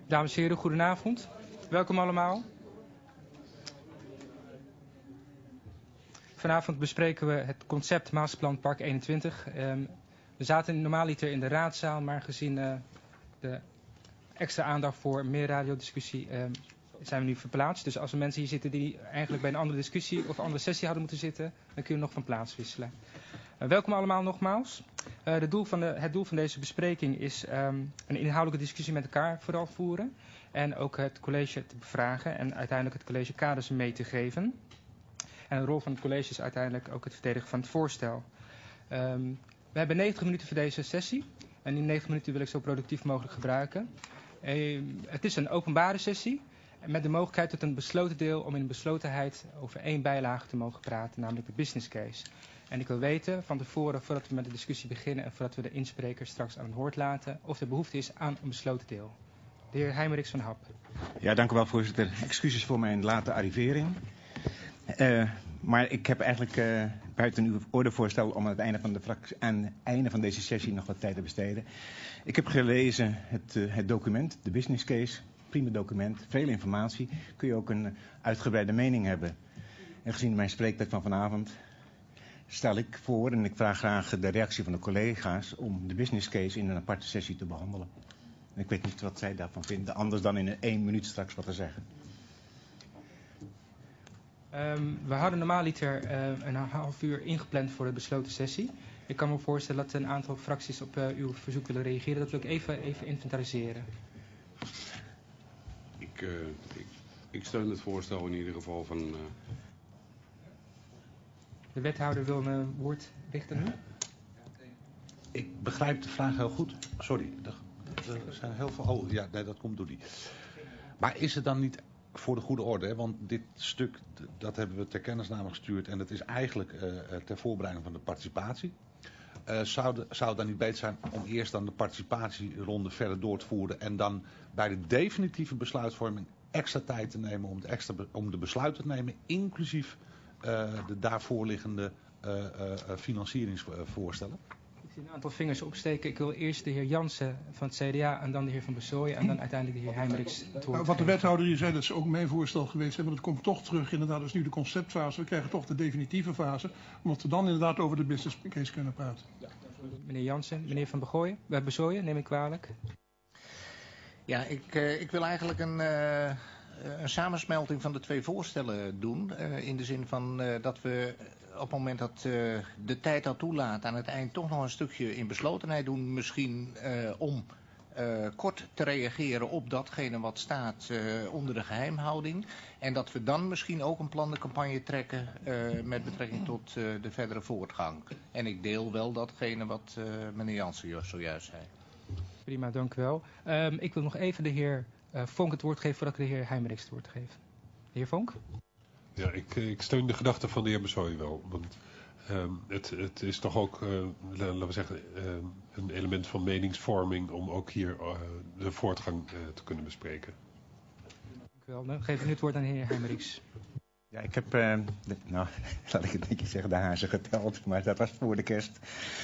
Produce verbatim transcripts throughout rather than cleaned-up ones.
Dames en heren, goedenavond. Welkom allemaal. Vanavond bespreken we het concept Masterplan Park eenentwintig. Um, we zaten normaaliter in de raadzaal, maar gezien uh, de extra aandacht voor meer radiodiscussie um, zijn we nu verplaatst. Dus als er mensen hier zitten die eigenlijk bij een andere discussie of andere sessie hadden moeten zitten, dan kun je nog van plaats wisselen. Uh, welkom allemaal nogmaals. Uh, de doel van de, het doel van deze bespreking is um, een inhoudelijke discussie met elkaar vooral voeren. En ook het college te bevragen en uiteindelijk het college kaders mee te geven. En de rol van het college is uiteindelijk ook het verdedigen van het voorstel. Um, we hebben negentig minuten voor deze sessie. En die negentig minuten wil ik zo productief mogelijk gebruiken. Uh, het is een openbare sessie. Met de mogelijkheid tot een besloten deel om in beslotenheid over één bijlage te mogen praten. Namelijk de business case. En ik wil weten van tevoren, voordat we met de discussie beginnen en voordat we de inspreker straks aan het woord laten, of er behoefte is aan een besloten deel. De heer Heimerichs van Hap. Ja, dank u wel, voorzitter. Excuses voor mijn late arrivering. Uh, maar ik heb eigenlijk uh, buiten uw ordevoorstel om aan het einde van, de fractie, aan het einde van deze sessie nog wat tijd te besteden. Ik heb gelezen het, uh, het document, de business case. Prima document, veel informatie. Kun je ook een uitgebreide mening hebben. En gezien mijn spreektijd van vanavond stel ik voor en ik vraag graag de reactie van de collega's om de business case in een aparte sessie te behandelen. En ik weet niet wat zij daarvan vinden, anders dan in één minuut straks wat te zeggen. Um, we hadden normaaliter uh, een half uur ingepland voor de besloten sessie. Ik kan me voorstellen dat een aantal fracties op uh, uw verzoek willen reageren. Dat wil ik even, even inventariseren. Ik, uh, ik, ik steun het voorstel in ieder geval van... Uh... De wethouder wil een woord richten nu. Ik begrijp de vraag heel goed. Sorry, er zijn heel veel... Oh, ja, nee, dat komt door die. Maar is het dan niet voor de goede orde? Hè? Want dit stuk, dat hebben we ter kennisname gestuurd. En dat is eigenlijk uh, ter voorbereiding van de participatie. Uh, zou, de, zou het dan niet beter zijn om eerst dan de participatieronde verder door te voeren. En dan bij de definitieve besluitvorming extra tijd te nemen om de, extra, om de besluiten te nemen. Inclusief uh, de daarvoor liggende uh, uh, financieringsvoorstellen. Ik zie een aantal vingers opsteken. Ik wil eerst de heer Jansen van het C D A en dan de heer Van Besooyen en dan uiteindelijk de heer Heimerichs het woord. Wat de wethouder hier zei, dat is ook mijn voorstel geweest. Maar dat komt toch terug, inderdaad, dat is nu de conceptfase. We krijgen toch de definitieve fase, omdat we dan inderdaad over de business case kunnen praten. Ja, meneer Jansen, meneer Van Begooyen, uh, Besooyen, neem ik kwalijk. Ja, ik, uh, ik wil eigenlijk een, uh, een samensmelting van de twee voorstellen doen. Uh, in de zin van uh, dat we op het moment dat uh, de tijd dat toelaat aan het eind toch nog een stukje in beslotenheid doen. Misschien uh, om uh, kort te reageren op datgene wat staat uh, onder de geheimhouding. En dat we dan misschien ook een plandencampagne trekken uh, met betrekking tot uh, de verdere voortgang. En ik deel wel datgene wat uh, meneer Jansen zojuist zei. Prima, dank u wel. Um, ik wil nog even de heer uh, Vonk het woord geven voordat ik de heer Heimerichs het woord geef. De heer Vonk? Ja, ik, ik steun de gedachte van de heer Besooyen wel. Want um, het, het is toch ook, uh, laten we zeggen, uh, een element van meningsvorming om ook hier uh, de voortgang uh, te kunnen bespreken. Dank u wel. Dan geef ik nu het woord aan de heer Heimerichs. Ja, ik heb, uh, de, nou, laat ik het niet zeggen, de hazen geteld, maar dat was voor de kerst.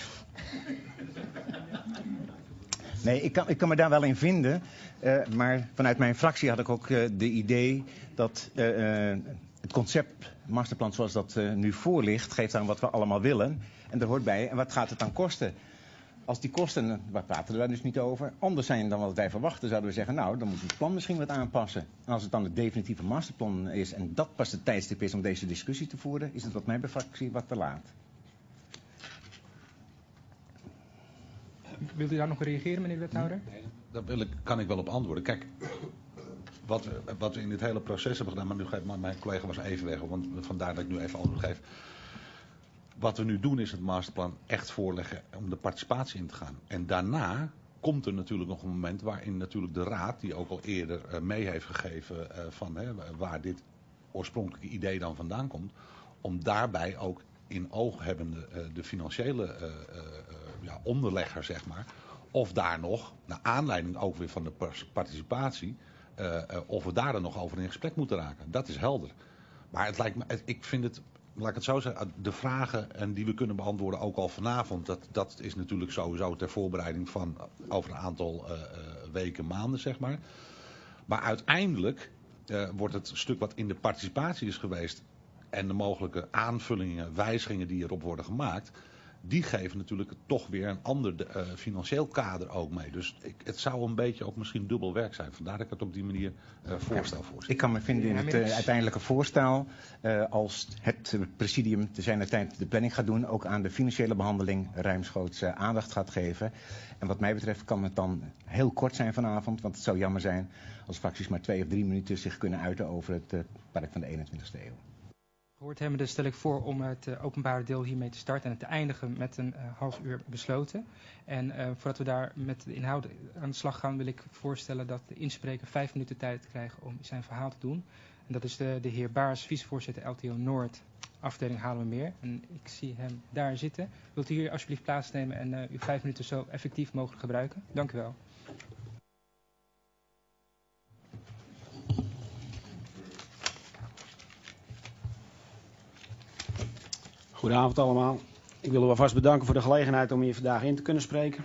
Nee, ik kan, ik kan me daar wel in vinden, uh, maar vanuit mijn fractie had ik ook uh, de idee dat uh, uh, het concept masterplan zoals dat uh, nu voor ligt, geeft aan wat we allemaal willen. En er hoort bij, en wat gaat het dan kosten? Als die kosten, waar praten we daar dus niet over, anders zijn dan wat wij verwachten, zouden we zeggen, nou, dan moet het plan misschien wat aanpassen. En als het dan het definitieve masterplan is en dat pas het tijdstip is om deze discussie te voeren, is het wat mijn fractie wat te laat. Wilt u daar nog reageren, meneer de wethouder? Nee, daar wil ik, kan ik wel op antwoorden. Kijk, wat we, wat we in dit hele proces hebben gedaan, maar nu geeft mijn collega was even weg, want vandaar dat ik nu even antwoord geef. Wat we nu doen is het masterplan echt voorleggen om de participatie in te gaan. En daarna komt er natuurlijk nog een moment waarin natuurlijk de raad, die ook al eerder uh, mee heeft gegeven uh, van hè, waar dit oorspronkelijke idee dan vandaan komt, om daarbij ook in oog hebbende uh, de financiële uh, uh, ja, onderlegger, zeg maar, of daar nog, naar aanleiding ook weer van de participatie, uh, uh, of we daar dan nog over in gesprek moeten raken. Dat is helder. Maar het lijkt me, ik vind het, laat ik het zo zeggen, de vragen en die we kunnen beantwoorden ook al vanavond, dat, dat is natuurlijk sowieso ter voorbereiding van over een aantal uh, uh, weken, maanden, zeg maar. Maar uiteindelijk uh, wordt het stuk wat in de participatie is geweest en de mogelijke aanvullingen, wijzigingen die erop worden gemaakt, die geven natuurlijk toch weer een ander uh, financieel kader ook mee. Dus ik, het zou een beetje ook misschien dubbel werk zijn. Vandaar dat ik het op die manier uh, voorstel voor. Ik kan me vinden in het uh, uiteindelijke voorstel, uh, als het presidium te zijner tijd de planning gaat doen, ook aan de financiële behandeling ruimschoots uh, aandacht gaat geven. En wat mij betreft kan het dan heel kort zijn vanavond, want het zou jammer zijn als fracties maar twee of drie minuten zich kunnen uiten over het uh, park van de eenentwintigste eeuw. Gehoord hebben, dus stel ik voor om het uh, openbare deel hiermee te starten en het te eindigen met een uh, half uur besloten. En uh, voordat we daar met de inhoud aan de slag gaan, wil ik voorstellen dat de inspreker vijf minuten tijd krijgt om zijn verhaal te doen. En dat is de, de heer Baars, vicevoorzitter L T O Noord, afdeling Haarlemmermeer. En ik zie hem daar zitten. Wilt u hier alsjeblieft plaatsnemen en uh, uw vijf minuten zo effectief mogelijk gebruiken? Dank u wel. Goedenavond allemaal. Ik wil u alvast bedanken voor de gelegenheid om hier vandaag in te kunnen spreken.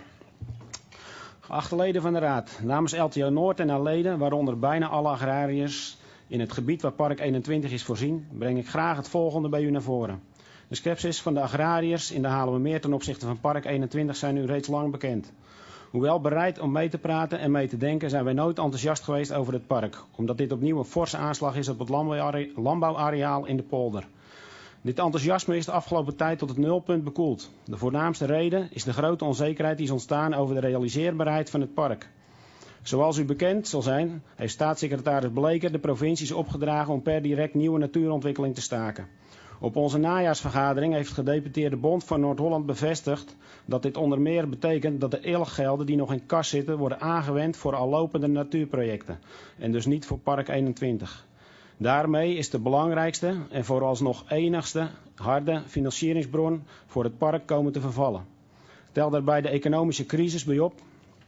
Geachte leden van de Raad, namens L T O Noord en haar leden, waaronder bijna alle agrariërs in het gebied waar Park eenentwintig is voorzien, breng ik graag het volgende bij u naar voren. De scepsis van de agrariërs in de Haarlemmermeer ten opzichte van Park eenentwintig zijn u reeds lang bekend. Hoewel bereid om mee te praten en mee te denken, zijn wij nooit enthousiast geweest over het park, omdat dit opnieuw een forse aanslag is op het landbouwareaal in de polder. Dit enthousiasme is de afgelopen tijd tot het nulpunt bekoeld. De voornaamste reden is de grote onzekerheid die is ontstaan over de realiseerbaarheid van het park. Zoals u bekend zal zijn, heeft staatssecretaris Bleker de provincies opgedragen om per direct nieuwe natuurontwikkeling te staken. Op onze najaarsvergadering heeft de gedeputeerde Bond van Noord-Holland bevestigd dat dit onder meer betekent dat de eelgelden die nog in kas zitten worden aangewend voor al lopende natuurprojecten en dus niet voor Park eenentwintig. Daarmee is de belangrijkste en vooralsnog enigste harde financieringsbron voor het park komen te vervallen. Tel daarbij de economische crisis bij op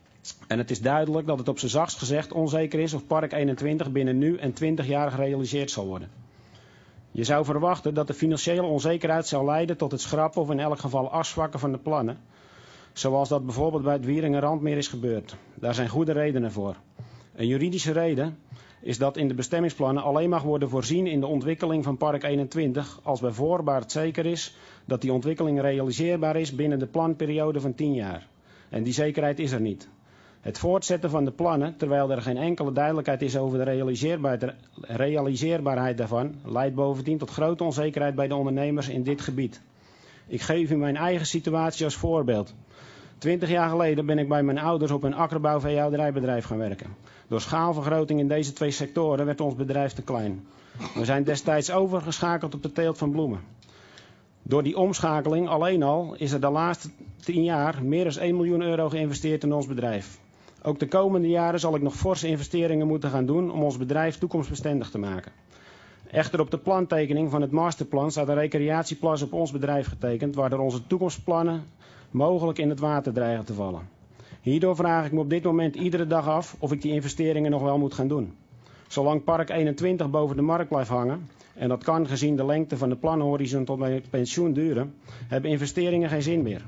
en het is duidelijk dat het op zijn zachtst gezegd onzeker is of Park eenentwintig binnen nu en twintig jaar gerealiseerd zal worden. Je zou verwachten dat de financiële onzekerheid zou leiden tot het schrappen of in elk geval afzwakken van de plannen, zoals dat bijvoorbeeld bij het Wieringenrandmeer is gebeurd. Daar zijn goede redenen voor. Een juridische reden is dat in de bestemmingsplannen alleen mag worden voorzien in de ontwikkeling van Park eenentwintig als bij voorbaat zeker is dat die ontwikkeling realiseerbaar is binnen de planperiode van tien jaar. En die zekerheid is er niet. Het voortzetten van de plannen, terwijl er geen enkele duidelijkheid is over de realiseerbaarheid, realiseerbaarheid daarvan, leidt bovendien tot grote onzekerheid bij de ondernemers in dit gebied. Ik geef u mijn eigen situatie als voorbeeld. Twintig jaar geleden ben ik bij mijn ouders op een akkerbouw-veehouderijbedrijf gaan werken. Door schaalvergroting in deze twee sectoren werd ons bedrijf te klein. We zijn destijds overgeschakeld op de teelt van bloemen. Door die omschakeling alleen al is er de laatste tien jaar meer dan één miljoen euro geïnvesteerd in ons bedrijf. Ook de komende jaren zal ik nog forse investeringen moeten gaan doen om ons bedrijf toekomstbestendig te maken. Echter op de plantekening van het masterplan staat een recreatieplas op ons bedrijf getekend, waardoor onze toekomstplannen mogelijk in het water dreigen te vallen. Hierdoor vraag ik me op dit moment iedere dag af of ik die investeringen nog wel moet gaan doen. Zolang Park eenentwintig boven de markt blijft hangen, en dat kan gezien de lengte van de planhorizon tot mijn pensioen duren, hebben investeringen geen zin meer.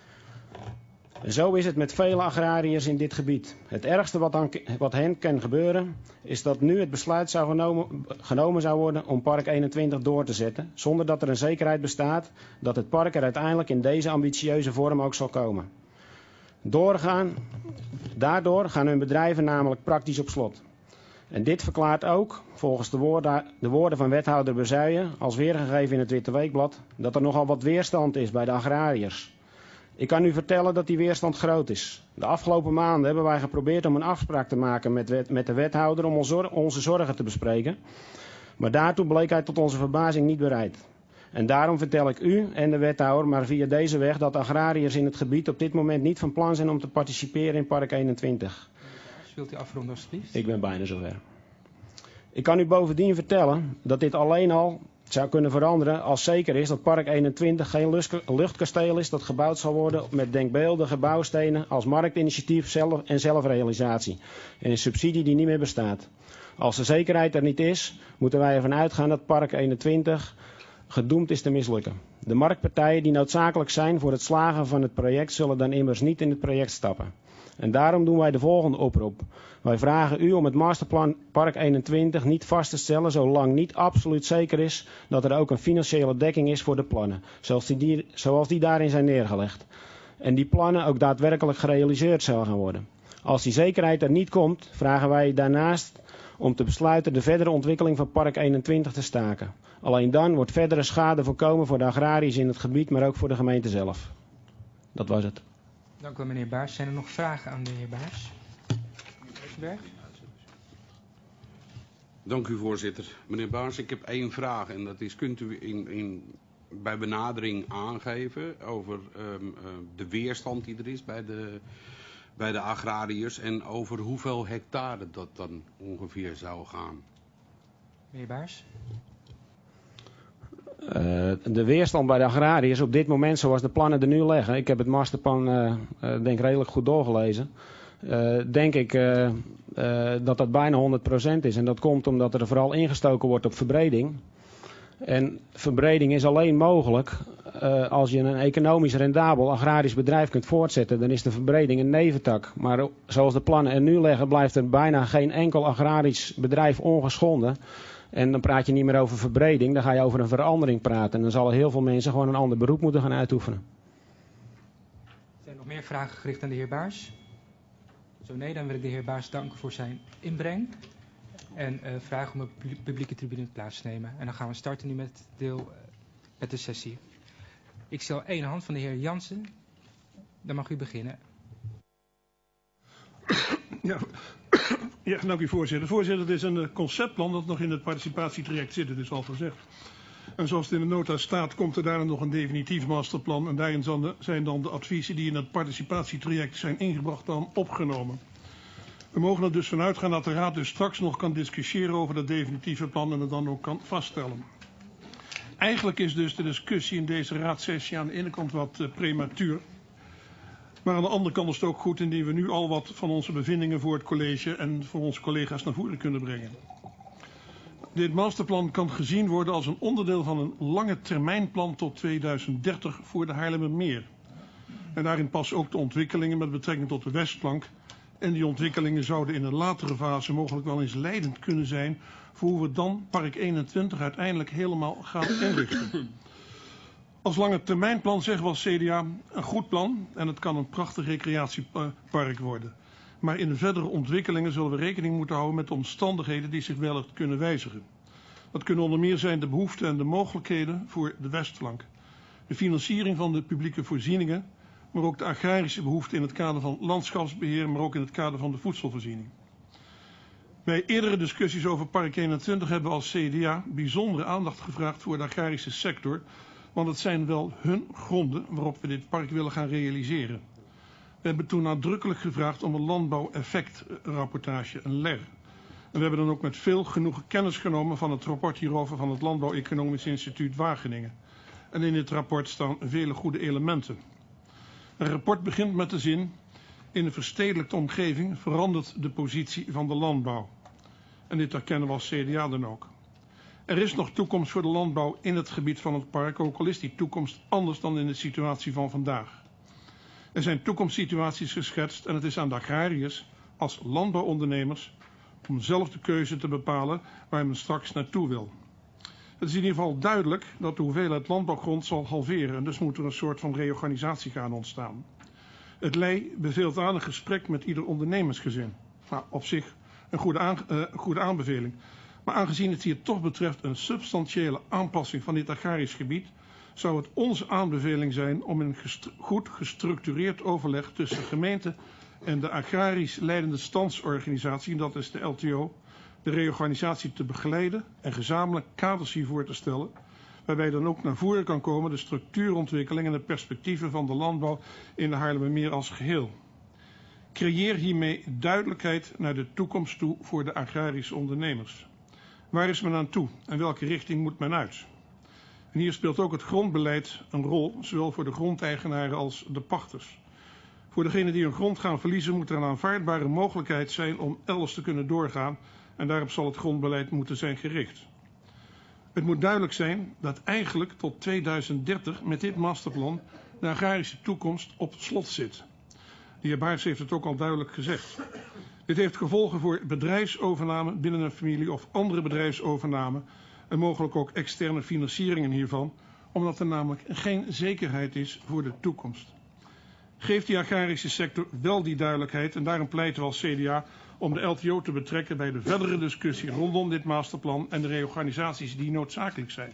Zo is het met vele agrariërs in dit gebied. Het ergste wat, dan, wat hen kan gebeuren, is dat nu het besluit zou genomen, genomen zou worden om Park eenentwintig door te zetten, zonder dat er een zekerheid bestaat dat het park er uiteindelijk in deze ambitieuze vorm ook zal komen. Doorgaan, daardoor gaan hun bedrijven namelijk praktisch op slot. En dit verklaart ook, volgens de woorden, de woorden van wethouder Bezuijen, als weergegeven in het Witte Weekblad, dat er nogal wat weerstand is bij de agrariërs. Ik kan u vertellen dat die weerstand groot is. De afgelopen maanden hebben wij geprobeerd om een afspraak te maken met, wet, met de wethouder om onze zorgen te bespreken. Maar daartoe bleek hij tot onze verbazing niet bereid. En daarom vertel ik u en de wethouder maar via deze weg dat agrariërs in het gebied op dit moment niet van plan zijn om te participeren in Park eenentwintig. Wilt u afronden alsjeblieft? Ik ben bijna zover. Ik kan u bovendien vertellen dat dit alleen al zou kunnen veranderen als zeker is dat Park eenentwintig geen luchtkasteel is dat gebouwd zal worden met denkbeeldige bouwstenen als marktinitiatief zelf en zelfrealisatie en een subsidie die niet meer bestaat. Als de zekerheid er niet is, moeten wij ervan uitgaan dat Park eenentwintig gedoemd is te mislukken. De marktpartijen die noodzakelijk zijn voor het slagen van het project zullen dan immers niet in het project stappen. En daarom doen wij de volgende oproep. Wij vragen u om het masterplan Park eenentwintig niet vast te stellen zolang niet absoluut zeker is dat er ook een financiële dekking is voor de plannen, zoals die, zoals die daarin zijn neergelegd. En die plannen ook daadwerkelijk gerealiseerd zullen gaan worden. Als die zekerheid er niet komt, vragen wij daarnaast om te besluiten de verdere ontwikkeling van Park eenentwintig te staken. Alleen dan wordt verdere schade voorkomen voor de agrariërs in het gebied, maar ook voor de gemeente zelf. Dat was het. Dank u wel, meneer Baars. Zijn er nog vragen aan de heer Baars? Meneer Dank u, voorzitter. Meneer Baars, ik heb één vraag en dat is, kunt u in, in, bij benadering aangeven over um, uh, de weerstand die er is bij de, bij de agrariërs en over hoeveel hectare dat dan ongeveer zou gaan? Meneer Baars? Uh, de weerstand bij de agrariërs op dit moment zoals de plannen er nu liggen. Ik heb het masterplan uh, uh, denk redelijk goed doorgelezen. Uh, denk ik uh, uh, dat dat bijna honderd procent is. En dat komt omdat er vooral ingestoken wordt op verbreding. En verbreding is alleen mogelijk uh, als je een economisch rendabel agrarisch bedrijf kunt voortzetten. Dan is de verbreding een neventak. Maar zoals de plannen er nu liggen blijft er bijna geen enkel agrarisch bedrijf ongeschonden. En dan praat je niet meer over verbreding, dan ga je over een verandering praten. En dan zullen heel veel mensen gewoon een ander beroep moeten gaan uitoefenen. Zijn er nog meer vragen gericht aan de heer Baars? Zo nee, dan wil ik de heer Baars danken voor zijn inbreng. En uh, vragen om op de publieke tribune plaats te nemen. En dan gaan we starten nu met, het deel, uh, met de sessie. Ik stel één hand van de heer Jansen. Dan mag u beginnen. Ja, ja, dank u, voorzitter. Voorzitter, het is een conceptplan dat nog in het participatietraject zit, het is al gezegd. En zoals het in de nota staat, komt er daarna nog een definitief masterplan. En daarin zijn dan de adviezen die in het participatietraject zijn ingebracht dan opgenomen. We mogen er dus vanuit gaan dat de Raad dus straks nog kan discussiëren over dat definitieve plan en het dan ook kan vaststellen. Eigenlijk is dus de discussie in deze raadsessie aan de ene kant wat uh, prematuur. Maar aan de andere kant is het ook goed indien we nu al wat van onze bevindingen voor het college en voor onze collega's naar voren kunnen brengen. Dit masterplan kan gezien worden als een onderdeel van een lange termijnplan tot tweeduizend dertig voor de Haarlemmermeer. En daarin passen ook de ontwikkelingen met betrekking tot de Westflank. En die ontwikkelingen zouden in een latere fase mogelijk wel eens leidend kunnen zijn voor hoe we dan Park eenentwintig uiteindelijk helemaal gaan inrichten. Als lange termijnplan zeggen we als C D A een goed plan en het kan een prachtig recreatiepark worden. Maar in de verdere ontwikkelingen zullen we rekening moeten houden met de omstandigheden die zich wellicht kunnen wijzigen. Dat kunnen onder meer zijn de behoeften en de mogelijkheden voor de Westflank. De financiering van de publieke voorzieningen, maar ook de agrarische behoeften in het kader van landschapsbeheer, maar ook in het kader van de voedselvoorziening. Bij eerdere discussies over Park eenentwintig hebben we als C D A bijzondere aandacht gevraagd voor de agrarische sector, want het zijn wel hun gronden waarop we dit park willen gaan realiseren. We hebben toen nadrukkelijk gevraagd om een landbouweffectrapportage, een L E R. En we hebben dan ook met veel genoegen kennis genomen van het rapport hierover van het Landbouw-Economisch Instituut Wageningen. En in dit rapport staan vele goede elementen. Het rapport begint met de zin: in een verstedelijkte omgeving verandert de positie van de landbouw. En dit herkennen we als C D A dan ook. Er is nog toekomst voor de landbouw in het gebied van het park, ook al is die toekomst anders dan in de situatie van vandaag. Er zijn toekomstsituaties geschetst en het is aan de agrariërs als landbouwondernemers om zelf de keuze te bepalen waar men straks naartoe wil. Het is in ieder geval duidelijk dat de hoeveelheid landbouwgrond zal halveren en dus moet er een soort van reorganisatie gaan ontstaan. Het L E I beveelt aan een gesprek met ieder ondernemersgezin. Nou, op zich een goede, aan, uh, goede aanbeveling. Maar aangezien het hier toch betreft een substantiële aanpassing van dit agrarisch gebied, zou het onze aanbeveling zijn om in een gestru- goed gestructureerd overleg tussen de gemeente en de agrarisch leidende standsorganisatie, dat is de L T O, de reorganisatie te begeleiden en gezamenlijk kaders hiervoor te stellen, waarbij dan ook naar voren kan komen de structuurontwikkeling en de perspectieven van de landbouw in de Haarlemmermeer als geheel. Creëer hiermee duidelijkheid naar de toekomst toe voor de agrarische ondernemers. Waar is men aan toe en welke richting moet men uit? En hier speelt ook het grondbeleid een rol, zowel voor de grondeigenaren als de pachters. Voor degenen die hun grond gaan verliezen moet er een aanvaardbare mogelijkheid zijn om elders te kunnen doorgaan en daarop zal het grondbeleid moeten zijn gericht. Het moet duidelijk zijn dat eigenlijk tot tweeduizend dertig met dit masterplan de agrarische toekomst op slot zit. De heer Baerts heeft het ook al duidelijk gezegd. Dit heeft gevolgen voor bedrijfsovername binnen een familie of andere bedrijfsovername en mogelijk ook externe financieringen hiervan, omdat er namelijk geen zekerheid is voor de toekomst. Geeft die agrarische sector wel die duidelijkheid en daarom pleiten we als C D A om de L T O te betrekken bij de verdere discussie rondom dit masterplan en de reorganisaties die noodzakelijk zijn.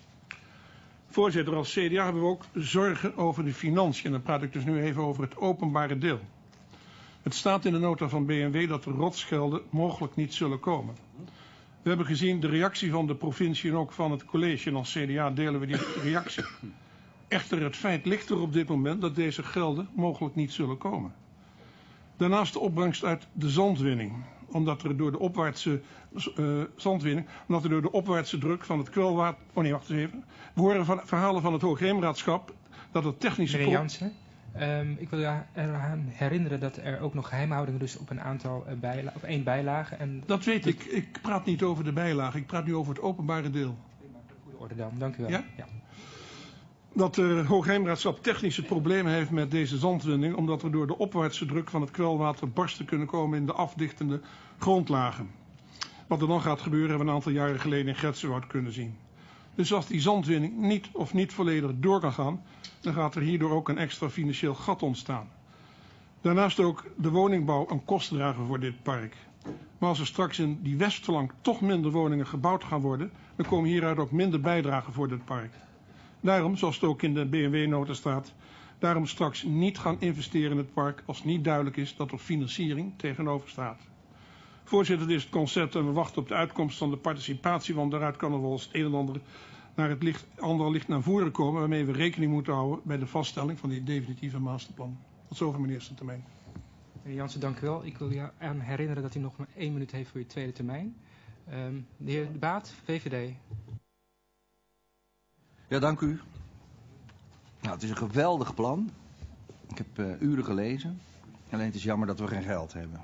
Voorzitter, als C D A hebben we ook zorgen over de financiën en dan praat ik dus nu even over het openbare deel. Het staat in de nota van B N W dat de rotsgelden mogelijk niet zullen komen. We hebben gezien de reactie van de provincie en ook van het college en als C D A delen we die reactie. Echter, het feit ligt er op dit moment dat deze gelden mogelijk niet zullen komen. Daarnaast de opbrengst uit de zandwinning. Omdat er door de opwaartse uh, zandwinning, omdat er door de opwaartse druk van het kwelwater... Oh nee, wacht eens even. We horen van, verhalen van het Hoogheemraadschap dat het technische... Meneer Jansen, um, ik wil u eraan herinneren dat er ook nog geheimhouding is op een aantal uh, bijla of één bijlage. En dat weet ik. Ik praat niet over de bijlage. Ik praat nu over het openbare deel. Goede orde dan, dank u wel. Ja? Ja. Dat het Hoogheemraadschap technische problemen heeft met deze zandwinning, omdat er door de opwaartse druk van het kwelwater barsten kunnen komen in de afdichtende grondlagen. Wat er dan gaat gebeuren hebben we een aantal jaren geleden in Getsenwoud kunnen zien. Dus als die zandwinning niet of niet volledig door kan gaan, dan gaat er hierdoor ook een extra financieel gat ontstaan. Daarnaast ook de woningbouw een kost dragen voor dit park. Maar als er straks in die Westflank toch minder woningen gebouwd gaan worden, dan komen hieruit ook minder bijdragen voor dit park. Daarom, zoals het ook in de B N W-nota staat, daarom straks niet gaan investeren in het park als niet duidelijk is dat er financiering tegenover staat. Voorzitter, dit is het concept en we wachten op de uitkomst van de participatie, want daaruit kan er wel eens het een en ander naar het licht, andere licht naar voren komen, waarmee we rekening moeten houden bij de vaststelling van dit definitieve masterplan. Tot zover mijn eerste termijn. Meneer Jansen, dank u wel. Ik wil u aan herinneren dat u nog maar één minuut heeft voor uw tweede termijn. Um, de heer De Baat, V V D. Ja, dank u. Nou, het is een geweldig plan. Ik heb uh, uren gelezen. Alleen het is jammer dat we geen geld hebben.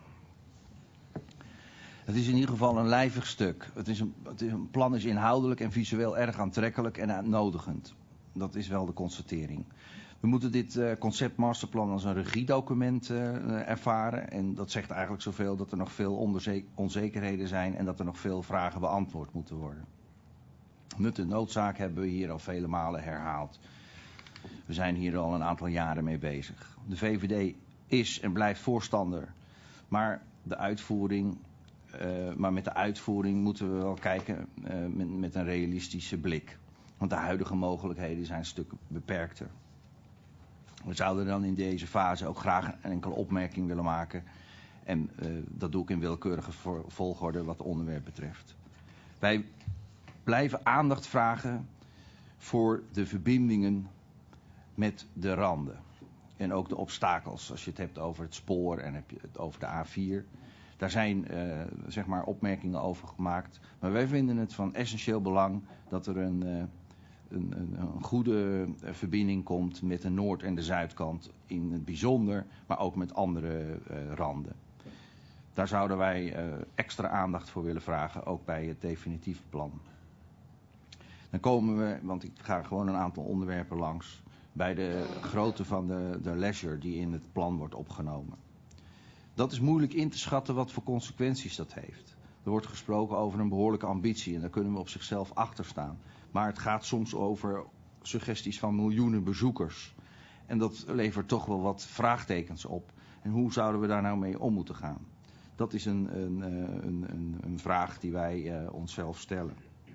Het is in ieder geval een lijvig stuk. Het is een, het is een plan is inhoudelijk en visueel erg aantrekkelijk en uitnodigend. Dat is wel de constatering. We moeten dit uh, concept masterplan als een regiedocument uh, ervaren. En dat zegt eigenlijk zoveel dat er nog veel onzekerheden zijn en dat er nog veel vragen beantwoord moeten worden. Nut en noodzaak hebben we hier al vele malen herhaald. We zijn hier al een aantal jaren mee bezig. De V V D is en blijft voorstander, maar, de uitvoering, uh, maar met de uitvoering moeten we wel kijken uh, met, met een realistische blik. Want de huidige mogelijkheden zijn een stuk beperkter. We zouden dan in deze fase ook graag een enkele opmerking willen maken. En uh, dat doe ik in willekeurige volgorde wat het onderwerp betreft. Wij blijven aandacht vragen voor de verbindingen met de randen. En ook de obstakels, als je het hebt over het spoor en heb je het over de A vier. Daar zijn uh, zeg maar opmerkingen over gemaakt. Maar wij vinden het van essentieel belang dat er een, uh, een, een, een goede verbinding komt met de noord- en de zuidkant in het bijzonder, maar ook met andere uh, randen. Daar zouden wij uh, extra aandacht voor willen vragen, ook bij het definitieve plan. Dan komen we, want ik ga gewoon een aantal onderwerpen langs, bij de grootte van de, de leisure die in het plan wordt opgenomen. Dat is moeilijk in te schatten wat voor consequenties dat heeft. Er wordt gesproken over een behoorlijke ambitie en daar kunnen we op zichzelf achter staan. Maar het gaat soms over suggesties van miljoenen bezoekers. En dat levert toch wel wat vraagtekens op. En hoe zouden we daar nou mee om moeten gaan? Dat is een, een, een, een, een vraag die wij uh, onszelf stellen.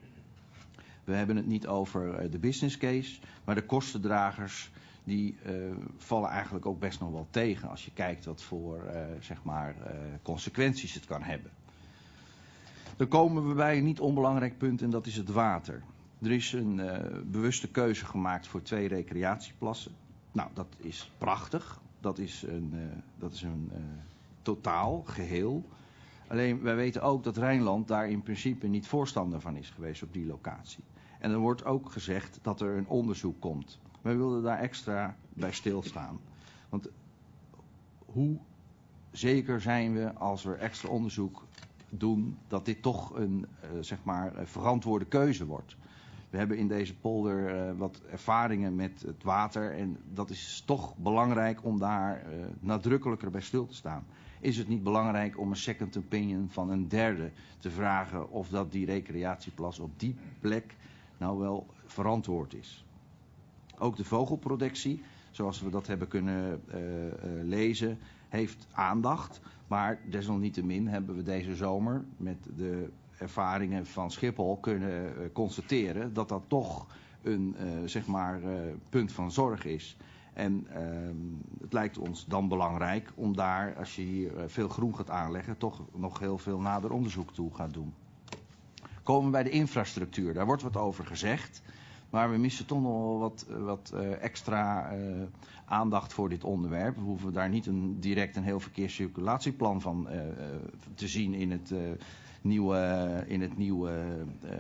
We hebben het niet over uh, de business case, maar de kostendragers die uh, vallen eigenlijk ook best nog wel tegen als je kijkt wat voor uh, zeg maar, uh, consequenties het kan hebben. Dan komen we bij een niet onbelangrijk punt en dat is het water. Er is een uh, bewuste keuze gemaakt voor twee recreatieplassen. Nou, dat is prachtig. Dat is een, uh, dat is een uh, totaal, geheel. Alleen wij weten ook dat Rijnland daar in principe niet voorstander van is geweest op die locatie. En er wordt ook gezegd dat er een onderzoek komt. Wij wilden daar extra bij stilstaan. Want hoe zeker zijn we als we extra onderzoek doen dat dit toch een uh, zeg maar, een verantwoorde keuze wordt? We hebben in deze polder uh, wat ervaringen met het water en dat is toch belangrijk om daar uh, nadrukkelijker bij stil te staan. Is het niet belangrijk om een second opinion van een derde te vragen of dat die recreatieplas op die plek nou wel verantwoord is? Ook de vogelprotectie, zoals we dat hebben kunnen uh, uh, lezen, heeft aandacht. Maar desalniettemin hebben we deze zomer met de ervaringen van Schiphol kunnen uh, constateren dat dat toch een uh, zeg maar, uh, punt van zorg is. En uh, het lijkt ons dan belangrijk om daar, als je hier uh, veel groen gaat aanleggen, toch nog heel veel nader onderzoek toe gaat doen. Komen we bij de infrastructuur. Daar wordt wat over gezegd. Maar we missen toch nog wel wat, wat uh, extra uh, aandacht voor dit onderwerp. We hoeven daar niet een, direct een heel verkeerscirculatieplan van uh, uh, te zien in het uh, nieuwe, in het, nieuwe uh,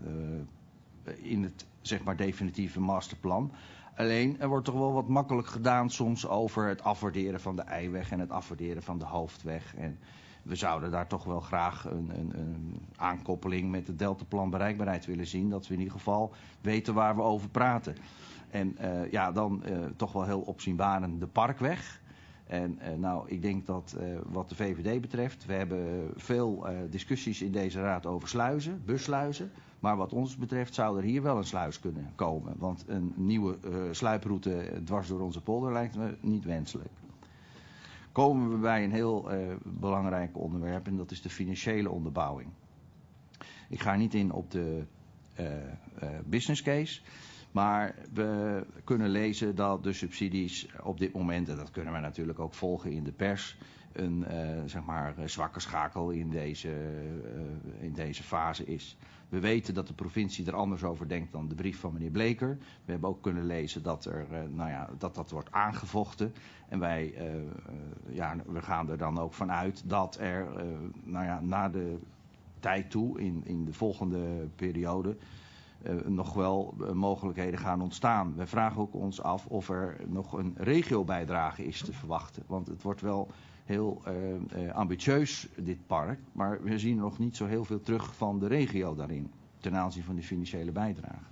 uh, in het zeg maar definitieve masterplan. Alleen, er wordt toch wel wat makkelijk gedaan soms over het afwaarderen van de Eiweg en het afwaarderen van de Hoofdweg. En we zouden daar toch wel graag een, een, een aankoppeling met het Deltaplan bereikbaarheid willen zien. Dat we in ieder geval weten waar we over praten. En uh, ja, dan uh, toch wel heel opzienbarend de Parkweg. En uh, nou, ik denk dat uh, wat de V V D betreft, we hebben veel uh, discussies in deze raad over sluizen, bussluizen. Maar wat ons betreft zou er hier wel een sluis kunnen komen. Want een nieuwe uh, sluiproute dwars door onze polder lijkt me niet wenselijk. Komen we bij een heel uh, belangrijk onderwerp en dat is de financiële onderbouwing. Ik ga niet in op de uh, uh, business case, maar we kunnen lezen dat de subsidies op dit moment, en dat kunnen we natuurlijk ook volgen in de pers, een uh, zeg maar zwakke schakel in deze, uh, in deze fase is. We weten dat de provincie er anders over denkt dan de brief van meneer Bleker. We hebben ook kunnen lezen dat er, uh, nou ja, dat, dat wordt aangevochten. En wij uh, uh, ja, we gaan er dan ook vanuit dat er uh, nou ja, na de tijd toe, in, in de volgende periode, uh, nog wel uh, mogelijkheden gaan ontstaan. We vragen ook ons af of er nog een regiobijdrage is te verwachten. Want het wordt wel heel uh, uh, ambitieus, dit park. Maar we zien nog niet zo heel veel terug van de regio daarin. Ten aanzien van de financiële bijdrage.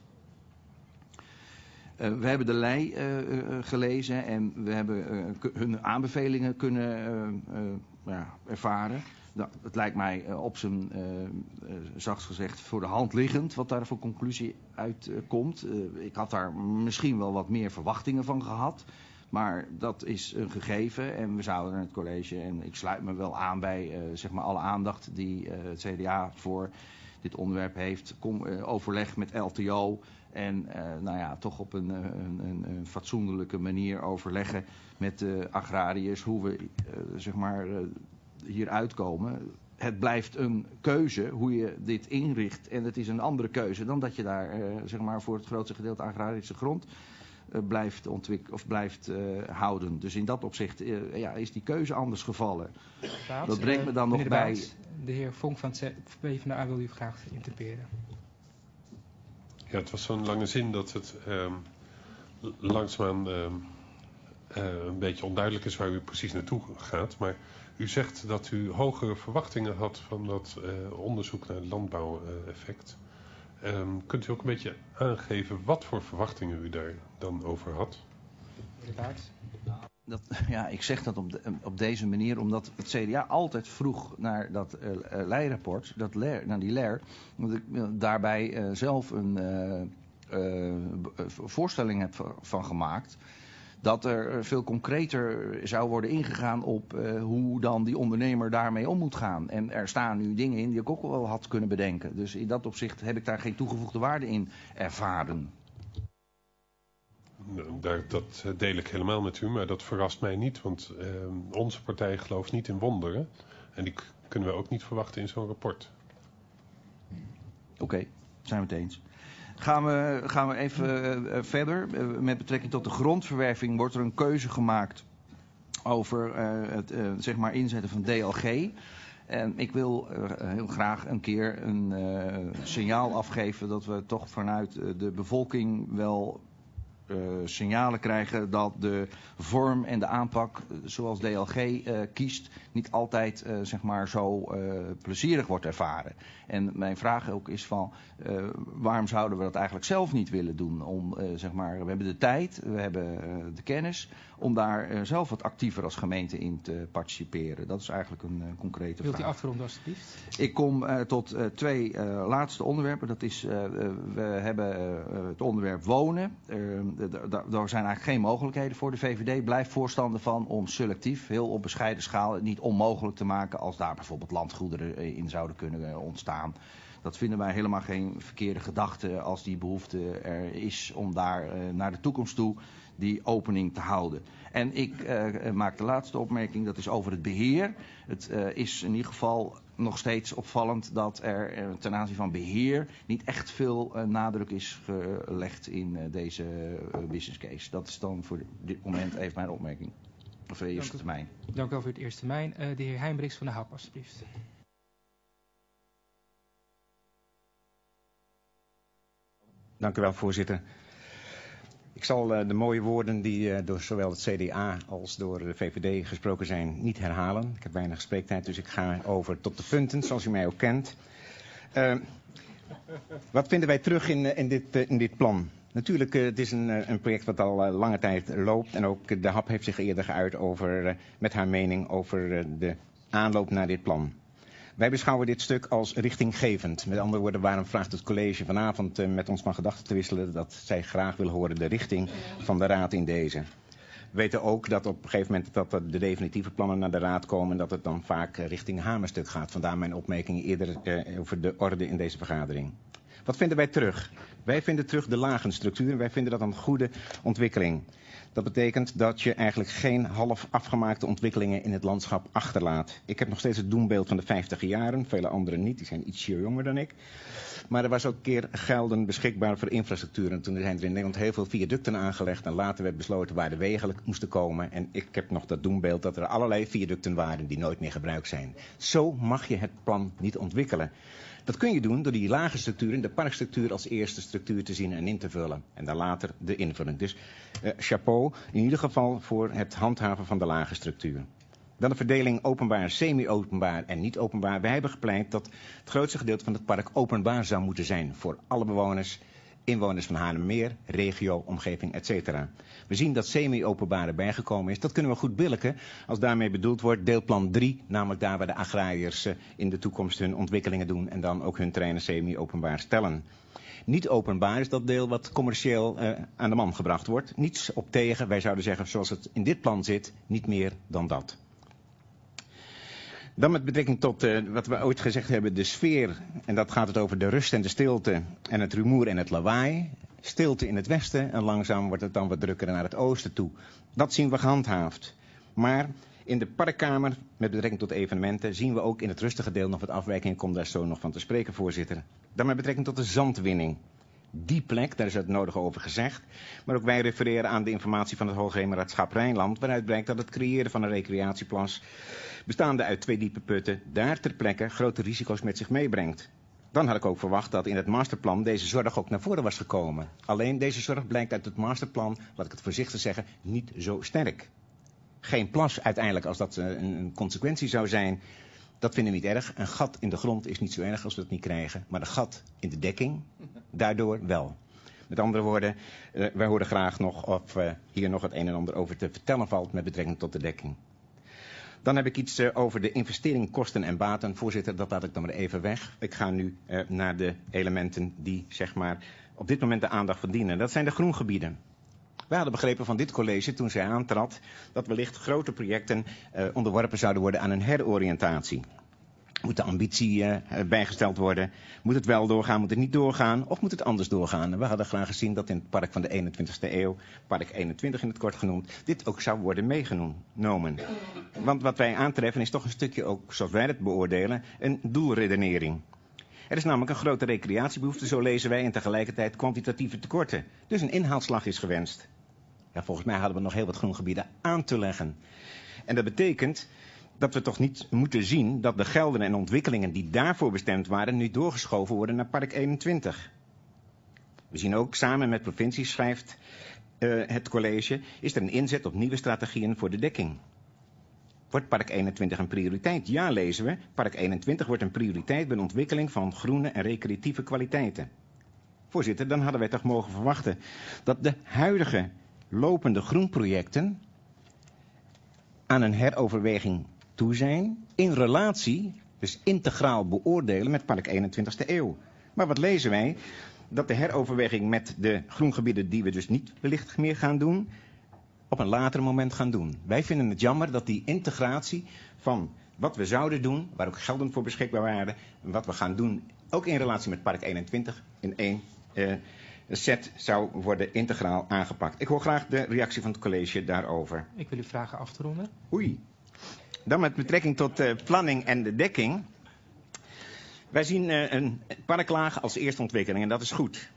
Uh, we hebben de lei uh, uh, gelezen en we hebben uh, k- hun aanbevelingen kunnen uh, uh, ja, ervaren. Nou, het lijkt mij uh, op zijn, uh, uh, zachts gezegd, voor de hand liggend wat daar voor conclusie uitkomt. Uh, uh, ik had daar misschien wel wat meer verwachtingen van gehad. Maar dat is een gegeven en we zouden in het college, en ik sluit me wel aan bij uh, zeg maar alle aandacht die uh, het C D A voor dit onderwerp heeft. Kom, uh, overleg met L T O en uh, nou ja, toch op een, een, een, een fatsoenlijke manier overleggen met de agrariërs hoe we uh, zeg maar uh, hier uitkomen. Het blijft een keuze hoe je dit inricht en het is een andere keuze dan dat je daar uh, zeg maar voor het grootste gedeelte agrarische grond Uh, blijft, ontwik- of blijft uh, houden. Dus in dat opzicht uh, ja, is die keuze anders gevallen. Baat, dat brengt me dan uh, nog de bij... Baat, de heer Vonk van het PvdA wil u graag interperen. Ja, het was zo'n lange zin dat het um, langzaamaan um, uh, een beetje onduidelijk is waar u precies naartoe gaat. Maar u zegt dat u hogere verwachtingen had van dat uh, onderzoek naar het landbouweffect. Um, kunt u ook een beetje aangeven wat voor verwachtingen u daar dan over had? Dat, ja, ik zeg dat op, de, op deze manier omdat het C D A altijd vroeg naar dat uh, uh, leirapport, dat L E R, naar die L E R, omdat ik uh, daarbij uh, zelf een uh, uh, voorstelling heb van gemaakt. Dat er veel concreter zou worden ingegaan op uh, hoe dan die ondernemer daarmee om moet gaan. En er staan nu dingen in die ik ook wel had kunnen bedenken. Dus in dat opzicht heb ik daar geen toegevoegde waarde in ervaren. Nou, daar, dat deel ik helemaal met u, maar dat verrast mij niet. Want uh, onze partij gelooft niet in wonderen. En die k- kunnen we ook niet verwachten in zo'n rapport. Oké, okay, zijn we het eens. Gaan we, gaan we even uh, verder. Uh, met betrekking tot de grondverwerving wordt er een keuze gemaakt over uh, het uh, zeg maar inzetten van D L G. En ik wil uh, heel graag een keer een uh, signaal afgeven dat we toch vanuit uh, de bevolking wel uh, signalen krijgen dat de vorm en de aanpak uh, zoals D L G uh, kiest niet altijd uh, zeg maar zo uh, plezierig wordt ervaren. En mijn vraag ook is van uh, waarom zouden we dat eigenlijk zelf niet willen doen? Om, uh, zeg maar, we hebben de tijd, we hebben uh, de kennis om daar uh, zelf wat actiever als gemeente in te participeren. Dat is eigenlijk een uh, concrete vraag. Wilt u afronden alstublieft? Ik kom uh, tot uh, twee uh, laatste onderwerpen. Dat is, uh, uh, we hebben uh, het onderwerp wonen. Uh, Daar zijn eigenlijk geen mogelijkheden voor. De V V D blijft voorstander van om selectief, heel op bescheiden schaal, het niet onmogelijk te maken als daar bijvoorbeeld landgoederen in zouden kunnen ontstaan. Dat vinden wij helemaal geen verkeerde gedachte als die behoefte er is om daar uh, naar de toekomst toe die opening te houden. En ik uh, maak de laatste opmerking, dat is over het beheer. Het uh, is in ieder geval nog steeds opvallend dat er uh, ten aanzien van beheer niet echt veel uh, nadruk is gelegd in uh, deze uh, business case. Dat is dan voor dit moment even mijn opmerking. Of de eerste termijn. Dank u wel voor het eerste termijn. Uh, de heer Heijmbriks van de H A P, alsjeblieft. Dank u wel, voorzitter. Ik zal uh, de mooie woorden die uh, door zowel het C D A als door de V V D gesproken zijn niet herhalen. Ik heb weinig spreektijd, dus ik ga over tot de punten, zoals u mij ook kent. Uh, wat vinden wij terug in, uh, in, dit, uh, in dit plan? Natuurlijk, uh, het is een, uh, een project wat al uh, lange tijd loopt. En ook uh, de H A P heeft zich eerder geuit over, uh, met haar mening over uh, de aanloop naar dit plan. Wij beschouwen dit stuk als richtinggevend. Met andere woorden, waarom vraagt het college vanavond uh, met ons van gedachten te wisselen dat zij graag wil horen de richting van de raad in deze. We weten ook dat op een gegeven moment dat de definitieve plannen naar de raad komen, dat het dan vaak uh, richting hamerstuk gaat. Vandaar mijn opmerking eerder uh, over de orde in deze vergadering. Wat vinden wij terug? Wij vinden terug de lagenstructuur en wij vinden dat een goede ontwikkeling. Dat betekent dat je eigenlijk geen half afgemaakte ontwikkelingen in het landschap achterlaat. Ik heb nog steeds het doembeeld van de vijftiger jaren, vele anderen niet, die zijn ietsje jonger dan ik. Maar er was ook een keer gelden beschikbaar voor infrastructuur. En toen zijn er in Nederland heel veel viaducten aangelegd en later werd besloten waar de wegen moesten komen. En ik heb nog dat doembeeld dat er allerlei viaducten waren die nooit meer gebruikt zijn. Zo mag je het plan niet ontwikkelen. Dat kun je doen door die lage structuren, de parkstructuur als eerste structuur te zien en in te vullen. En dan later de invulling. Dus uh, chapeau in ieder geval voor het handhaven van de lage structuur. Dan de verdeling openbaar, semi-openbaar en niet openbaar. Wij hebben gepleit dat het grootste gedeelte van het park openbaar zou moeten zijn voor alle bewoners, inwoners van Haarlemmermeer, regio, omgeving, et cetera. We zien dat semi-openbaar erbij gekomen is. Dat kunnen we goed billijken als daarmee bedoeld wordt deelplan drie, namelijk daar waar de agrariërs in de toekomst hun ontwikkelingen doen en dan ook hun terreinen semi-openbaar stellen. Niet openbaar is dat deel wat commercieel uh, aan de man gebracht wordt. Niets op tegen, wij zouden zeggen zoals het in dit plan zit, niet meer dan dat. Dan met betrekking tot uh, wat we ooit gezegd hebben, de sfeer. En dat gaat het over de rust en de stilte en het rumoer en het lawaai. Stilte in het westen en langzaam wordt het dan wat drukker naar het oosten toe. Dat zien we gehandhaafd. Maar in de parkkamer, met betrekking tot evenementen, zien we ook in het rustige deel nog wat afwijking. Ik kom daar zo nog van te spreken, voorzitter. Dan met betrekking tot de zandwinning. Die plek, daar is het nodige over gezegd. Maar ook wij refereren aan de informatie van het Hoogheemraadschap Rijnland, waaruit blijkt dat het creëren van een recreatieplas, bestaande uit twee diepe putten, daar ter plekke grote risico's met zich meebrengt. Dan had ik ook verwacht dat in het masterplan deze zorg ook naar voren was gekomen. Alleen deze zorg blijkt uit het masterplan, laat ik het voorzichtig zeggen, niet zo sterk. Geen plas uiteindelijk als dat een, een consequentie zou zijn. Dat vinden we niet erg. Een gat in de grond is niet zo erg als we dat niet krijgen. Maar een gat in de dekking, daardoor wel. Met andere woorden, uh, wij horen graag nog of uh, hier nog het een en ander over te vertellen valt met betrekking tot de dekking. Dan heb ik iets uh, over de investering, kosten en baten. Voorzitter, dat laat ik dan maar even weg. Ik ga nu uh, naar de elementen die zeg maar op dit moment de aandacht verdienen. Dat zijn de groengebieden. Wij hadden begrepen van dit college toen zij aantrad dat wellicht grote projecten uh, onderworpen zouden worden aan een heroriëntatie. Moet de ambitie uh, bijgesteld worden? Moet het wel doorgaan? Moet het niet doorgaan? Of moet het anders doorgaan? We hadden graag gezien dat in het park van de eenentwintigste eeuw, park eenentwintig in het kort genoemd, dit ook zou worden meegenomen. Want wat wij aantreffen is toch een stukje ook, zoals wij het beoordelen, een doelredenering. Er is namelijk een grote recreatiebehoefte, zo lezen wij, en tegelijkertijd kwantitatieve tekorten. Dus een inhaalslag is gewenst. Ja, volgens mij hadden we nog heel wat groengebieden aan te leggen. En dat betekent dat we toch niet moeten zien dat de gelden en ontwikkelingen die daarvoor bestemd waren nu doorgeschoven worden naar park eenentwintig. We zien ook samen met provincies, schrijft uh, het college is er een inzet op nieuwe strategieën voor de dekking. Wordt Park eenentwintig een prioriteit? Ja, lezen we. Park eenentwintig wordt een prioriteit bij de ontwikkeling van groene en recreatieve kwaliteiten. Voorzitter, dan hadden wij toch mogen verwachten dat de huidige lopende groenprojecten aan een heroverweging toe zijn, in relatie, dus integraal beoordelen met Park eenentwintigste eeuw. Maar wat lezen wij? Dat de heroverweging met de groengebieden die we dus niet wellicht meer gaan doen, op een later moment gaan doen. Wij vinden het jammer dat die integratie van wat we zouden doen, waar ook gelden voor beschikbaar waren, en wat we gaan doen, ook in relatie met Park eenentwintig, in één uh, set zou worden integraal aangepakt. Ik hoor graag de reactie van het college daarover. Ik wil u vragen af te ronden. Oei. Dan met betrekking tot uh, planning en de dekking. Wij zien uh, een parklaag als eerste ontwikkeling en dat is goed.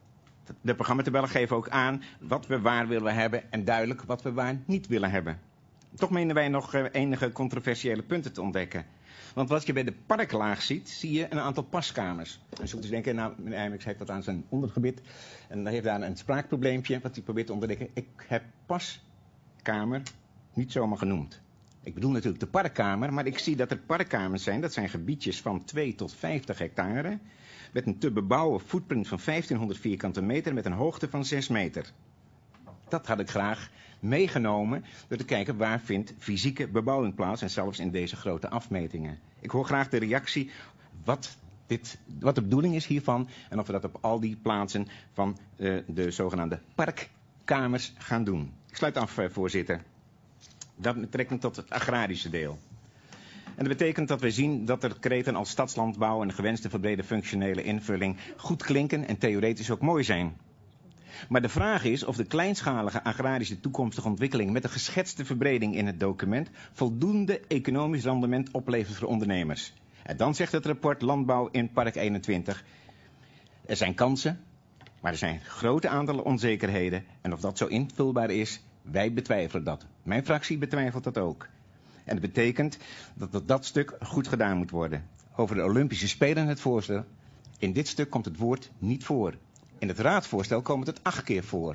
De programmatabellen geven ook aan wat we waar willen hebben en duidelijk wat we waar niet willen hebben. Toch menen wij nog uh, enige controversiële punten te ontdekken. Want wat je bij de parklaag ziet, zie je een aantal paskamers. En zo te denken, nou, meneer Eijmeks heeft dat aan zijn ondergebied. En dan heeft daar een spraakprobleempje wat hij probeert te ontdekken. Ik heb paskamer niet zomaar genoemd. Ik bedoel natuurlijk de parkkamer, maar ik zie dat er parkkamers zijn. Dat zijn gebiedjes van twee tot vijftig hectare. Met een te bebouwen footprint van vijftienhonderd vierkante meter met een hoogte van zes meter. Dat had ik graag meegenomen door te kijken waar vindt fysieke bebouwing plaats en zelfs in deze grote afmetingen. Ik hoor graag de reactie wat, dit, wat de bedoeling is hiervan en of we dat op al die plaatsen van uh, de zogenaamde parkkamers gaan doen. Ik sluit af, uh, voorzitter. Dat betrekt tot het agrarische deel. En dat betekent dat we zien dat er kreten als stadslandbouw en de gewenste verbrede functionele invulling goed klinken en theoretisch ook mooi zijn. Maar de vraag is of de kleinschalige agrarische toekomstige ontwikkeling met de geschetste verbreding in het document voldoende economisch rendement oplevert voor ondernemers. En dan zegt het rapport Landbouw in Park eenentwintig. Er zijn kansen, maar er zijn grote aantallen onzekerheden. En of dat zo invulbaar is, wij betwijfelen dat. Mijn fractie betwijfelt dat ook. En dat betekent dat dat, dat stuk goed gedaan moet worden. Over de Olympische Spelen het voorstel. In dit stuk komt het woord niet voor. In het raadsvoorstel komt het acht keer voor.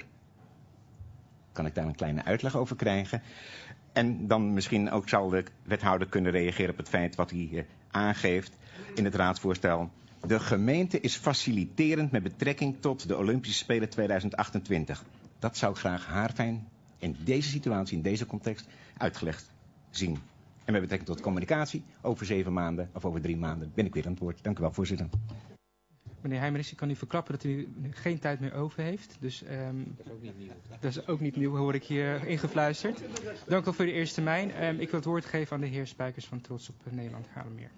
Kan ik daar een kleine uitleg over krijgen? En dan misschien ook zal de wethouder kunnen reageren op het feit wat hij uh, aangeeft in het raadsvoorstel. De gemeente is faciliterend met betrekking tot de Olympische Spelen tweeduizend achtentwintig. Dat zou ik graag haarfijn in deze situatie, in deze context, uitgelegd zien. En met betrekking tot communicatie, over zeven maanden of over drie maanden ben ik weer aan het woord. Dank u wel, voorzitter. Meneer Heijmers, ik kan u verklappen dat u geen tijd meer over heeft. Dus um, dat is ook niet nieuw. Dat is ook niet nieuw, hoor ik hier ingefluisterd. Dank wel voor de eerste termijn. Um, ik wil het woord geven aan de heer Spijkers van Trots op Nederland Haarlemmermeer.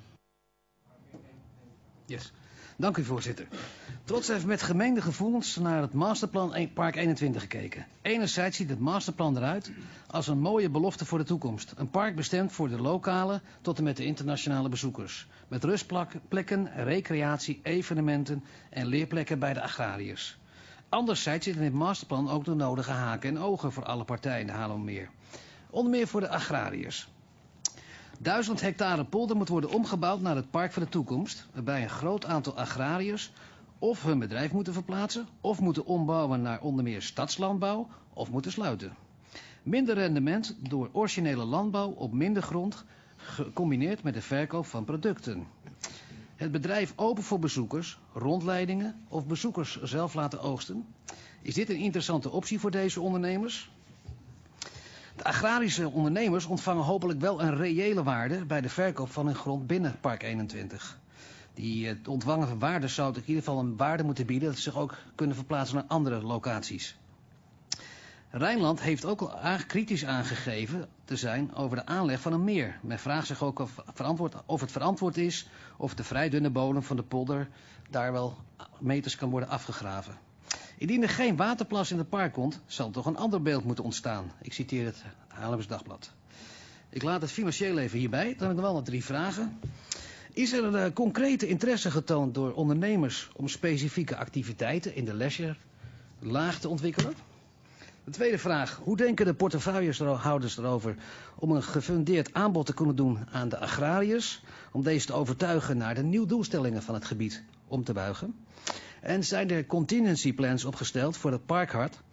Yes. Dank u, voorzitter. Trots heeft met gemengde gevoelens naar het masterplan Park eenentwintig gekeken. Enerzijds ziet het masterplan eruit als een mooie belofte voor de toekomst. Een park bestemd voor de lokale tot en met de internationale bezoekers. Met rustplekken, recreatie, evenementen en leerplekken bij de agrariërs. Anderzijds zitten in het masterplan ook de nodige haken en ogen voor alle partijen in de Haarlemmermeer. Onder meer voor de agrariërs. Duizend hectare polder moet worden omgebouwd naar het park van de toekomst, waarbij een groot aantal agrariërs of hun bedrijf moeten verplaatsen, of moeten ombouwen naar onder meer stadslandbouw, of moeten sluiten. Minder rendement door originele landbouw op minder grond, gecombineerd met de verkoop van producten. Het bedrijf open voor bezoekers, rondleidingen of bezoekers zelf laten oogsten. Is dit een interessante optie voor deze ondernemers? De agrarische ondernemers ontvangen hopelijk wel een reële waarde bij de verkoop van hun grond binnen Park eenentwintig. Die uh, ontvangen waarde zou in ieder geval een waarde moeten bieden dat ze zich ook kunnen verplaatsen naar andere locaties. Rijnland heeft ook al aan, kritisch aangegeven te zijn over de aanleg van een meer. Men vraagt zich ook of, verantwoord, of het verantwoord is of de vrij dunne bodem van de polder daar wel meters kan worden afgegraven. Indien er geen waterplas in het park komt, zal toch een ander beeld moeten ontstaan. Ik citeer het Haarlemmers Dagblad. Ik laat het financieel even hierbij. Dan heb ik nog wel nog drie vragen. Is er een uh, concrete interesse getoond door ondernemers om specifieke activiteiten in de leisure laag te ontwikkelen? De tweede vraag. Hoe denken de portefeuillehouders erover om een gefundeerd aanbod te kunnen doen aan de agrariërs, om deze te overtuigen naar de nieuwe doelstellingen van het gebied om te buigen? En zijn er contingency plans opgesteld voor het parkhart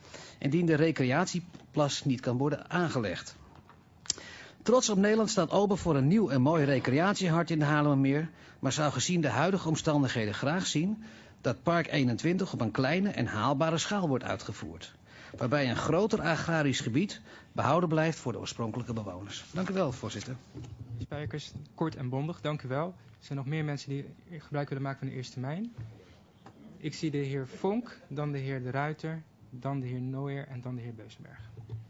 indien de recreatieplas niet kan worden aangelegd. Trots op Nederland staat Ober voor een nieuw en mooi recreatiehart in de Haarlemmermeer, maar zou gezien de huidige omstandigheden graag zien dat Park eenentwintig op een kleine en haalbare schaal wordt uitgevoerd, waarbij een groter agrarisch gebied behouden blijft voor de oorspronkelijke bewoners. Dank u wel, voorzitter. Spijkers, kort en bondig, dank u wel. Er zijn nog meer mensen die gebruik willen maken van de eerste termijn. Ik zie de heer Vonk, dan de heer De Ruiter, dan de heer Nooyer en dan de heer Beusenberg.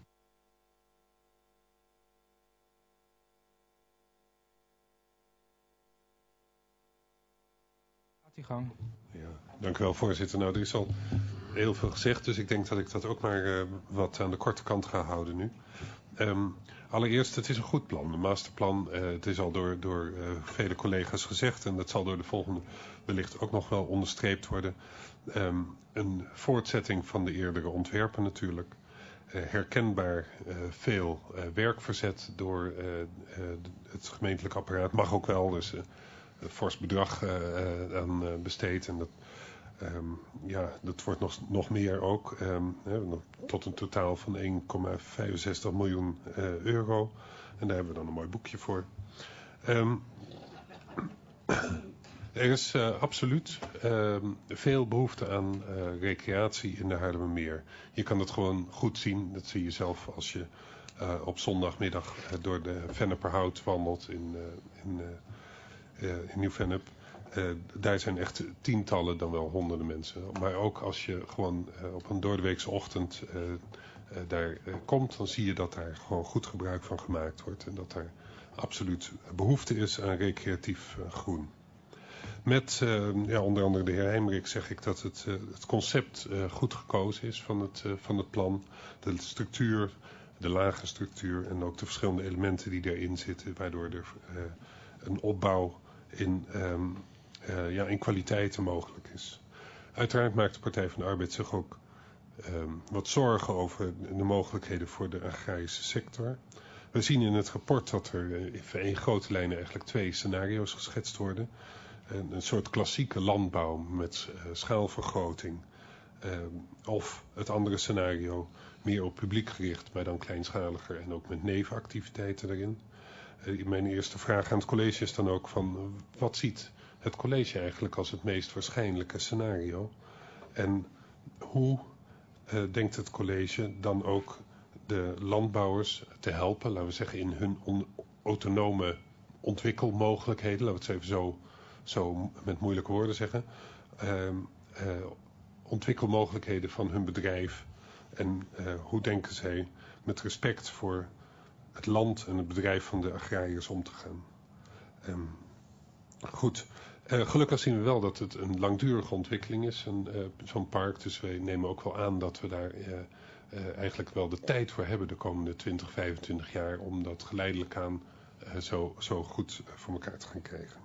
Gaat u gang. Ja, dank u wel, voorzitter. Nou, er is al heel veel gezegd, dus ik denk dat ik dat ook maar uh, wat aan de korte kant ga houden nu. Um, allereerst, het is een goed plan. De masterplan, uh, het is al door, door uh, vele collega's gezegd en dat zal door de volgende wellicht ook nog wel onderstreept worden. Um, een voortzetting van de eerdere ontwerpen natuurlijk. Uh, herkenbaar uh, veel uh, werkverzet door uh, uh, het gemeentelijk apparaat. Mag ook wel, dus uh, een fors bedrag uh, uh, aan uh, besteed. En dat, um, ja, dat wordt nog, nog meer ook. Um, hè, tot een totaal van één komma vijfenzestig miljoen uh, euro. En daar hebben we dan een mooi boekje voor. Um, Er is uh, absoluut uh, veel behoefte aan uh, recreatie in de Haarlemmermeer. Je kan het gewoon goed zien. Dat zie je zelf als je uh, op zondagmiddag uh, door de Venneperhout wandelt in, uh, in, uh, uh, in Nieuw-Vennep. Uh, daar zijn echt tientallen, dan wel honderden mensen. Maar ook als je gewoon uh, op een doordeweekse ochtend uh, uh, daar uh, komt, dan zie je dat daar gewoon goed gebruik van gemaakt wordt. En dat daar absoluut behoefte is aan recreatief uh, groen. Met uh, ja, onder andere de heer Heijmerik zeg ik dat het, uh, het concept uh, goed gekozen is van het, uh, van het plan. De structuur, de lage structuur en ook de verschillende elementen die daarin zitten. Waardoor er uh, een opbouw in, um, uh, ja, in kwaliteiten mogelijk is. Uiteraard maakt de Partij van de Arbeid zich ook um, wat zorgen over de mogelijkheden voor de agrarische sector. We zien in het rapport dat er uh, in grote lijnen eigenlijk twee scenario's geschetst worden. Een, een soort klassieke landbouw met uh, schaalvergroting. Uh, of het andere scenario, meer op publiek gericht, maar dan kleinschaliger en ook met nevenactiviteiten erin. Uh, mijn eerste vraag aan het college is dan ook van, uh, wat ziet het college eigenlijk als het meest waarschijnlijke scenario? En hoe uh, denkt het college dan ook de landbouwers te helpen, laten we zeggen in hun on- autonome ontwikkelmogelijkheden, laten we het even zo... zo met moeilijke woorden zeggen, uh, uh, ontwikkelmogelijkheden van hun bedrijf en uh, hoe denken zij met respect voor het land en het bedrijf van de agrariërs om te gaan. Um, goed, uh, gelukkig zien we wel dat het een langdurige ontwikkeling is, een, uh, zo'n park, dus wij nemen ook wel aan dat we daar uh, uh, eigenlijk wel de tijd voor hebben de komende twintig, vijfentwintig jaar om dat geleidelijk aan uh, zo, zo goed uh, voor elkaar te gaan krijgen.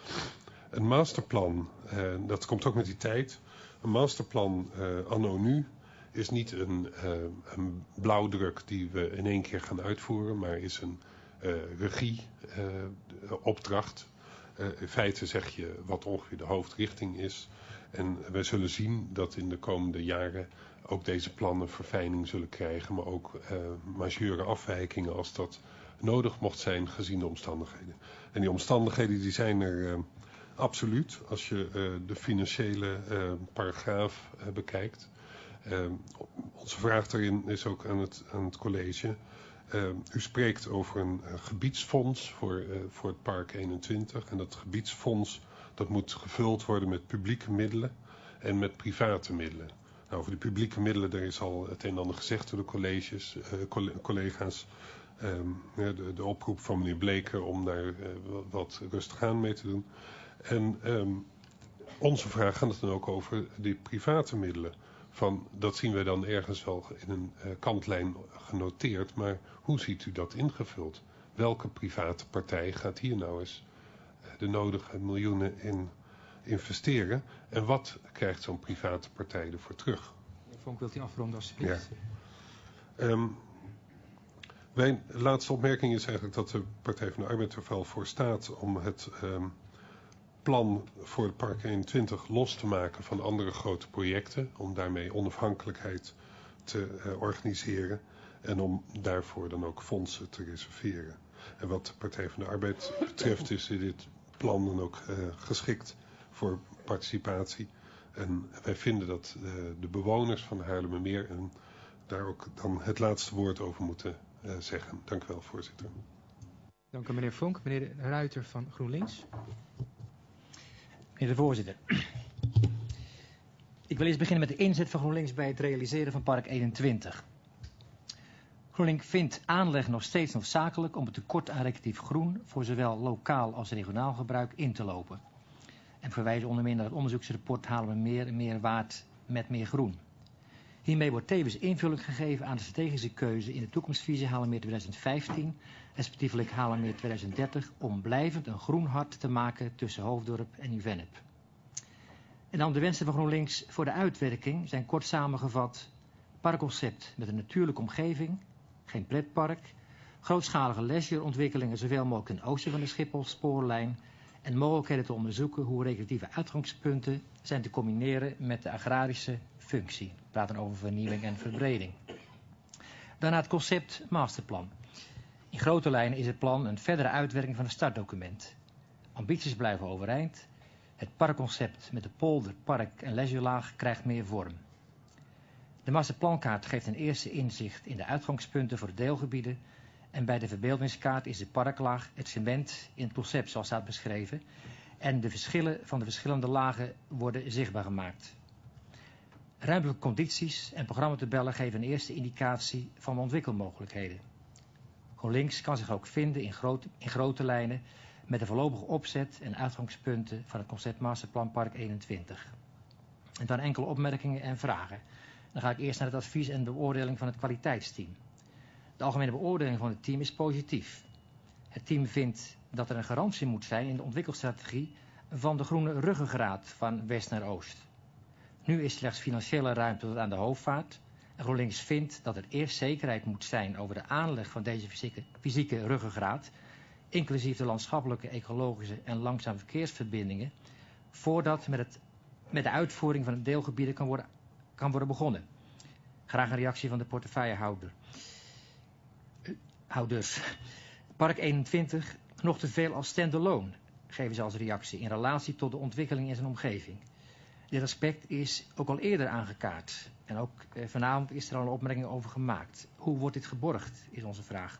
Een masterplan, uh, dat komt ook met die tijd. Een masterplan uh, anno nu is niet een, uh, een blauwdruk die we in één keer gaan uitvoeren, maar is een uh, regieopdracht. Uh, uh, in feite zeg je wat ongeveer de hoofdrichting is. En wij zullen zien dat in de komende jaren ook deze plannen verfijning zullen krijgen, maar ook uh, majeure afwijkingen als dat nodig mocht zijn gezien de omstandigheden. En die omstandigheden die zijn er uh, absoluut als je uh, de financiële uh, paragraaf uh, bekijkt. Uh, onze vraag daarin is ook aan het, aan het college. Uh, u spreekt over een uh, gebiedsfonds voor, uh, voor het Park eenentwintig. En dat gebiedsfonds dat moet gevuld worden met publieke middelen en met private middelen. Nou, over de publieke middelen, daar is al het een en ander gezegd door de colleges, uh, collega's. Um, ja, de, de oproep van meneer Bleker om daar uh, wat rustig aan mee te doen. En um, onze vraag gaat het dan ook over die private middelen. Van, dat zien wij dan ergens wel in een uh, kantlijn genoteerd, maar hoe ziet u dat ingevuld? Welke private partij gaat hier nou eens uh, de nodige miljoenen in investeren? En wat krijgt zo'n private partij ervoor terug? Meneer Vonk, wilt u afronden alsjeblieft? Ja. Um, Mijn laatste opmerking is eigenlijk dat de Partij van de Arbeid er wel voor staat om het um, plan voor het Park eenentwintig los te maken van andere grote projecten. Om daarmee onafhankelijkheid te uh, organiseren en om daarvoor dan ook fondsen te reserveren. En wat de Partij van de Arbeid betreft is dit plan dan ook uh, geschikt voor participatie. En wij vinden dat uh, de bewoners van Haarlemmermeer en daar ook dan het laatste woord over moeten uh, zeggen. Dank u wel, voorzitter. Dank u, meneer Vonk. Meneer de Ruiter van GroenLinks. Meneer de voorzitter. Ik wil eerst beginnen met de inzet van GroenLinks bij het realiseren van Park eenentwintig. GroenLinks vindt aanleg nog steeds noodzakelijk om het tekort aan recreatief groen voor zowel lokaal als regionaal gebruik in te lopen. En verwijzen onder meer naar het onderzoeksrapport Haarlemmermeer en meer waard met meer groen. Hiermee wordt tevens invulling gegeven aan de strategische keuze in de toekomstvisie Haarlemmermeer tweeduizend vijftien, respectievelijk Haarlemmermeer tweeduizend dertig, om blijvend een groen hart te maken tussen Hoofddorp en Nieuw-Vennep. En dan de wensen van GroenLinks voor de uitwerking zijn kort samengevat: parkconcept met een natuurlijke omgeving, geen pretpark, grootschalige leisureontwikkelingen zoveel mogelijk ten oosten van de Schiphol-spoorlijn en mogelijkheden te onderzoeken hoe recreatieve uitgangspunten zijn te combineren met de agrarische functie. We praten over vernieuwing en verbreding. Daarna het concept masterplan. In grote lijnen is het plan een verdere uitwerking van het startdocument. Ambities blijven overeind. Het parkconcept met de polder, park en leisure-laag krijgt meer vorm. De masterplankaart geeft een eerste inzicht in de uitgangspunten voor de deelgebieden. En bij de verbeeldingskaart is de parklaag het cement in het concept zoals staat beschreven. En de verschillen van de verschillende lagen worden zichtbaar gemaakt. Ruimtelijke condities en programmatabellen geven een eerste indicatie van de ontwikkelmogelijkheden. GroenLinks kan zich ook vinden in, groot, in grote lijnen met de voorlopige opzet en uitgangspunten van het concept Masterplan Park eenentwintig. En dan enkele opmerkingen en vragen. Dan ga ik eerst naar het advies en de beoordeling van het kwaliteitsteam. De algemene beoordeling van het team is positief. Het team vindt dat er een garantie moet zijn in de ontwikkelstrategie van de groene ruggengraat van west naar oost. Nu is slechts financiële ruimte tot aan de hoofdvaart. En GroenLinks vindt dat er eerst zekerheid moet zijn over de aanleg van deze fysieke, fysieke ruggengraat, inclusief de landschappelijke, ecologische en langzame verkeersverbindingen, voordat met, het, met de uitvoering van het deelgebieden kan worden, kan worden begonnen. Graag een reactie van de portefeuillehouder. Houders. Park eenentwintig nog te veel als standalone, geven ze als reactie in relatie tot de ontwikkeling in zijn omgeving. Dit aspect is ook al eerder aangekaart en ook eh, vanavond is er al een opmerking over gemaakt. Hoe wordt dit geborgd, is onze vraag.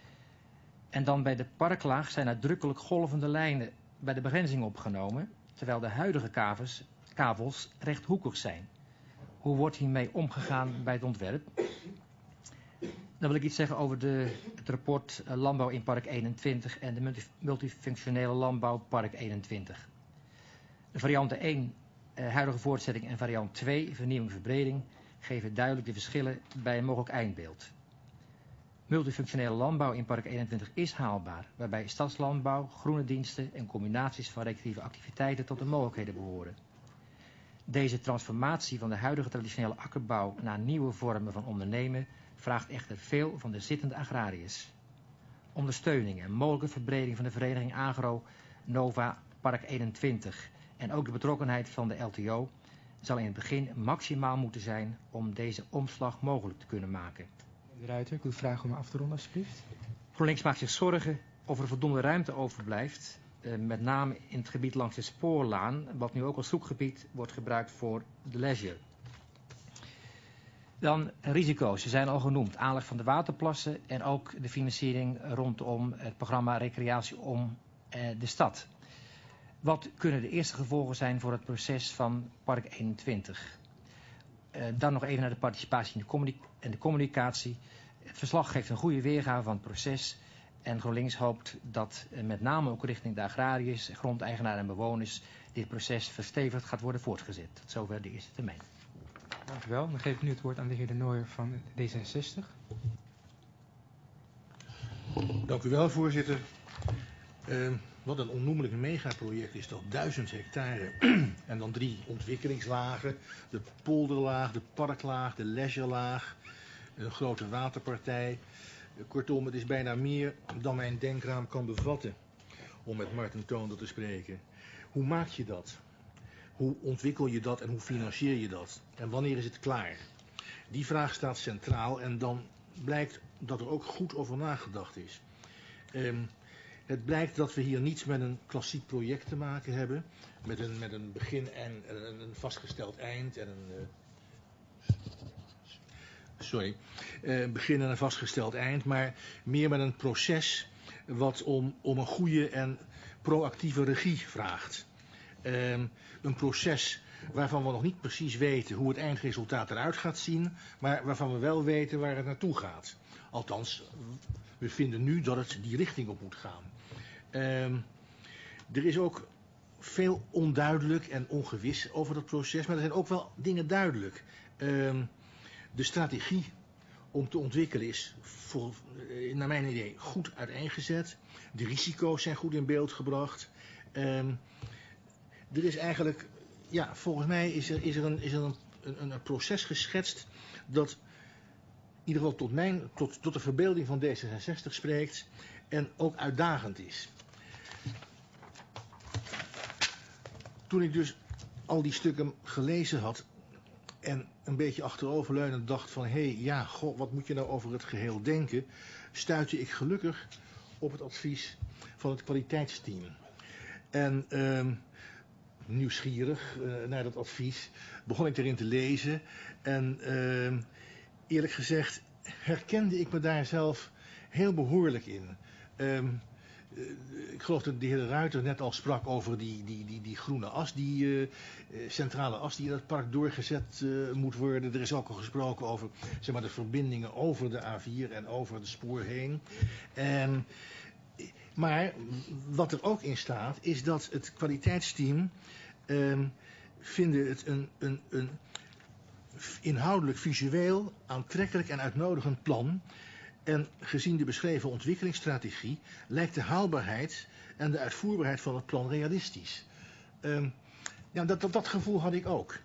En dan bij de parklaag zijn uitdrukkelijk golvende lijnen bij de begrenzing opgenomen, terwijl de huidige kavels, kavels rechthoekig zijn. Hoe wordt hiermee omgegaan bij het ontwerp? Dan wil ik iets zeggen over de, het rapport uh, Landbouw in Park eenentwintig en de multifunctionele landbouw Park eenentwintig. De varianten één, uh, huidige voortzetting, en variant twee, vernieuwing verbreding, geven duidelijk de verschillen bij een mogelijk eindbeeld. Multifunctionele landbouw in Park eenentwintig is haalbaar, waarbij stadslandbouw, groene diensten en combinaties van recreatieve activiteiten tot de mogelijkheden behoren. Deze transformatie van de huidige traditionele akkerbouw naar nieuwe vormen van ondernemen vraagt echter veel van de zittende agrariërs. Ondersteuning en mogelijke verbreding van de vereniging Agro Nova Park eenentwintig en ook de betrokkenheid van de L T O zal in het begin maximaal moeten zijn om deze omslag mogelijk te kunnen maken. De Ruiter, ik wil vragen om af te ronden alsjeblieft. GroenLinks maakt zich zorgen of er voldoende ruimte overblijft, eh, met name in het gebied langs de spoorlaan, wat nu ook als zoekgebied wordt gebruikt voor de leisure. Dan risico's, ze zijn al genoemd. Aanleg van de waterplassen en ook de financiering rondom het programma Recreatie om eh, de stad. Wat kunnen de eerste gevolgen zijn voor het proces van Park eenentwintig? Uh, dan nog even naar de participatie en de, communica en de communicatie. Het verslag geeft een goede weergave van het proces. En GroenLinks hoopt dat uh, met name ook richting de agrariërs, grondeigenaren en bewoners dit proces verstevigd gaat worden voortgezet. Tot zover de eerste termijn. Dank u wel. Dan geef ik nu het woord aan de heer De Nooijer van D zesenzestig. Dank u wel, voorzitter. Uh, wat een onnoemelijk megaproject is dat, duizend hectare. En dan drie ontwikkelingslagen. De polderlaag, de parklaag, de leisure-laag. Een grote waterpartij. Uh, kortom, het is bijna meer dan mijn denkraam kan bevatten. Om met Martin Toonder te spreken. Hoe maak je dat? Hoe ontwikkel je dat en hoe financier je dat? En wanneer is het klaar? Die vraag staat centraal en dan blijkt dat er ook goed over nagedacht is. Um, het blijkt dat we hier niets met een klassiek project te maken hebben, met een, met een begin en een, een vastgesteld eind en een... Uh, sorry, uh, een begin en een vastgesteld eind, maar meer met een proces wat om, om een goede en proactieve regie vraagt. Um, een proces waarvan we nog niet precies weten hoe het eindresultaat eruit gaat zien, maar waarvan we wel weten waar het naartoe gaat. Althans, we vinden nu dat het die richting op moet gaan. Um, er is ook veel onduidelijk en ongewis over dat proces, maar er zijn ook wel dingen duidelijk. Um, de strategie om te ontwikkelen is, voor, naar mijn idee, goed uiteengezet. De risico's zijn goed in beeld gebracht. Um, er is eigenlijk, ja, volgens mij is er, is er, een, is er een, een, een proces geschetst dat in ieder geval tot, mijn, tot, tot de verbeelding van D zesenzestig spreekt en ook uitdagend is. Toen ik dus al die stukken gelezen had en een beetje achteroverleunend dacht van, hé, hey, ja, goh, wat moet je nou over het geheel denken, stuitte ik gelukkig op het advies van het kwaliteitsteam. En uh, nieuwsgierig uh, naar dat advies begon ik erin te lezen en uh, eerlijk gezegd herkende ik me daar zelf heel behoorlijk in. Um, uh, ik geloof dat de heer Ruiter net al sprak over die, die, die, die groene as, die uh, centrale as die in het park doorgezet uh, moet worden. Er is ook al gesproken over, zeg maar, de verbindingen over de A vier en over het spoor heen. En, maar wat er ook in staat is dat het kwaliteitsteam uh, vinden het een, een, een inhoudelijk visueel aantrekkelijk en uitnodigend plan. En gezien de beschreven ontwikkelingsstrategie lijkt de haalbaarheid en de uitvoerbaarheid van het plan realistisch. Um, ja, dat, dat, dat gevoel had ik ook.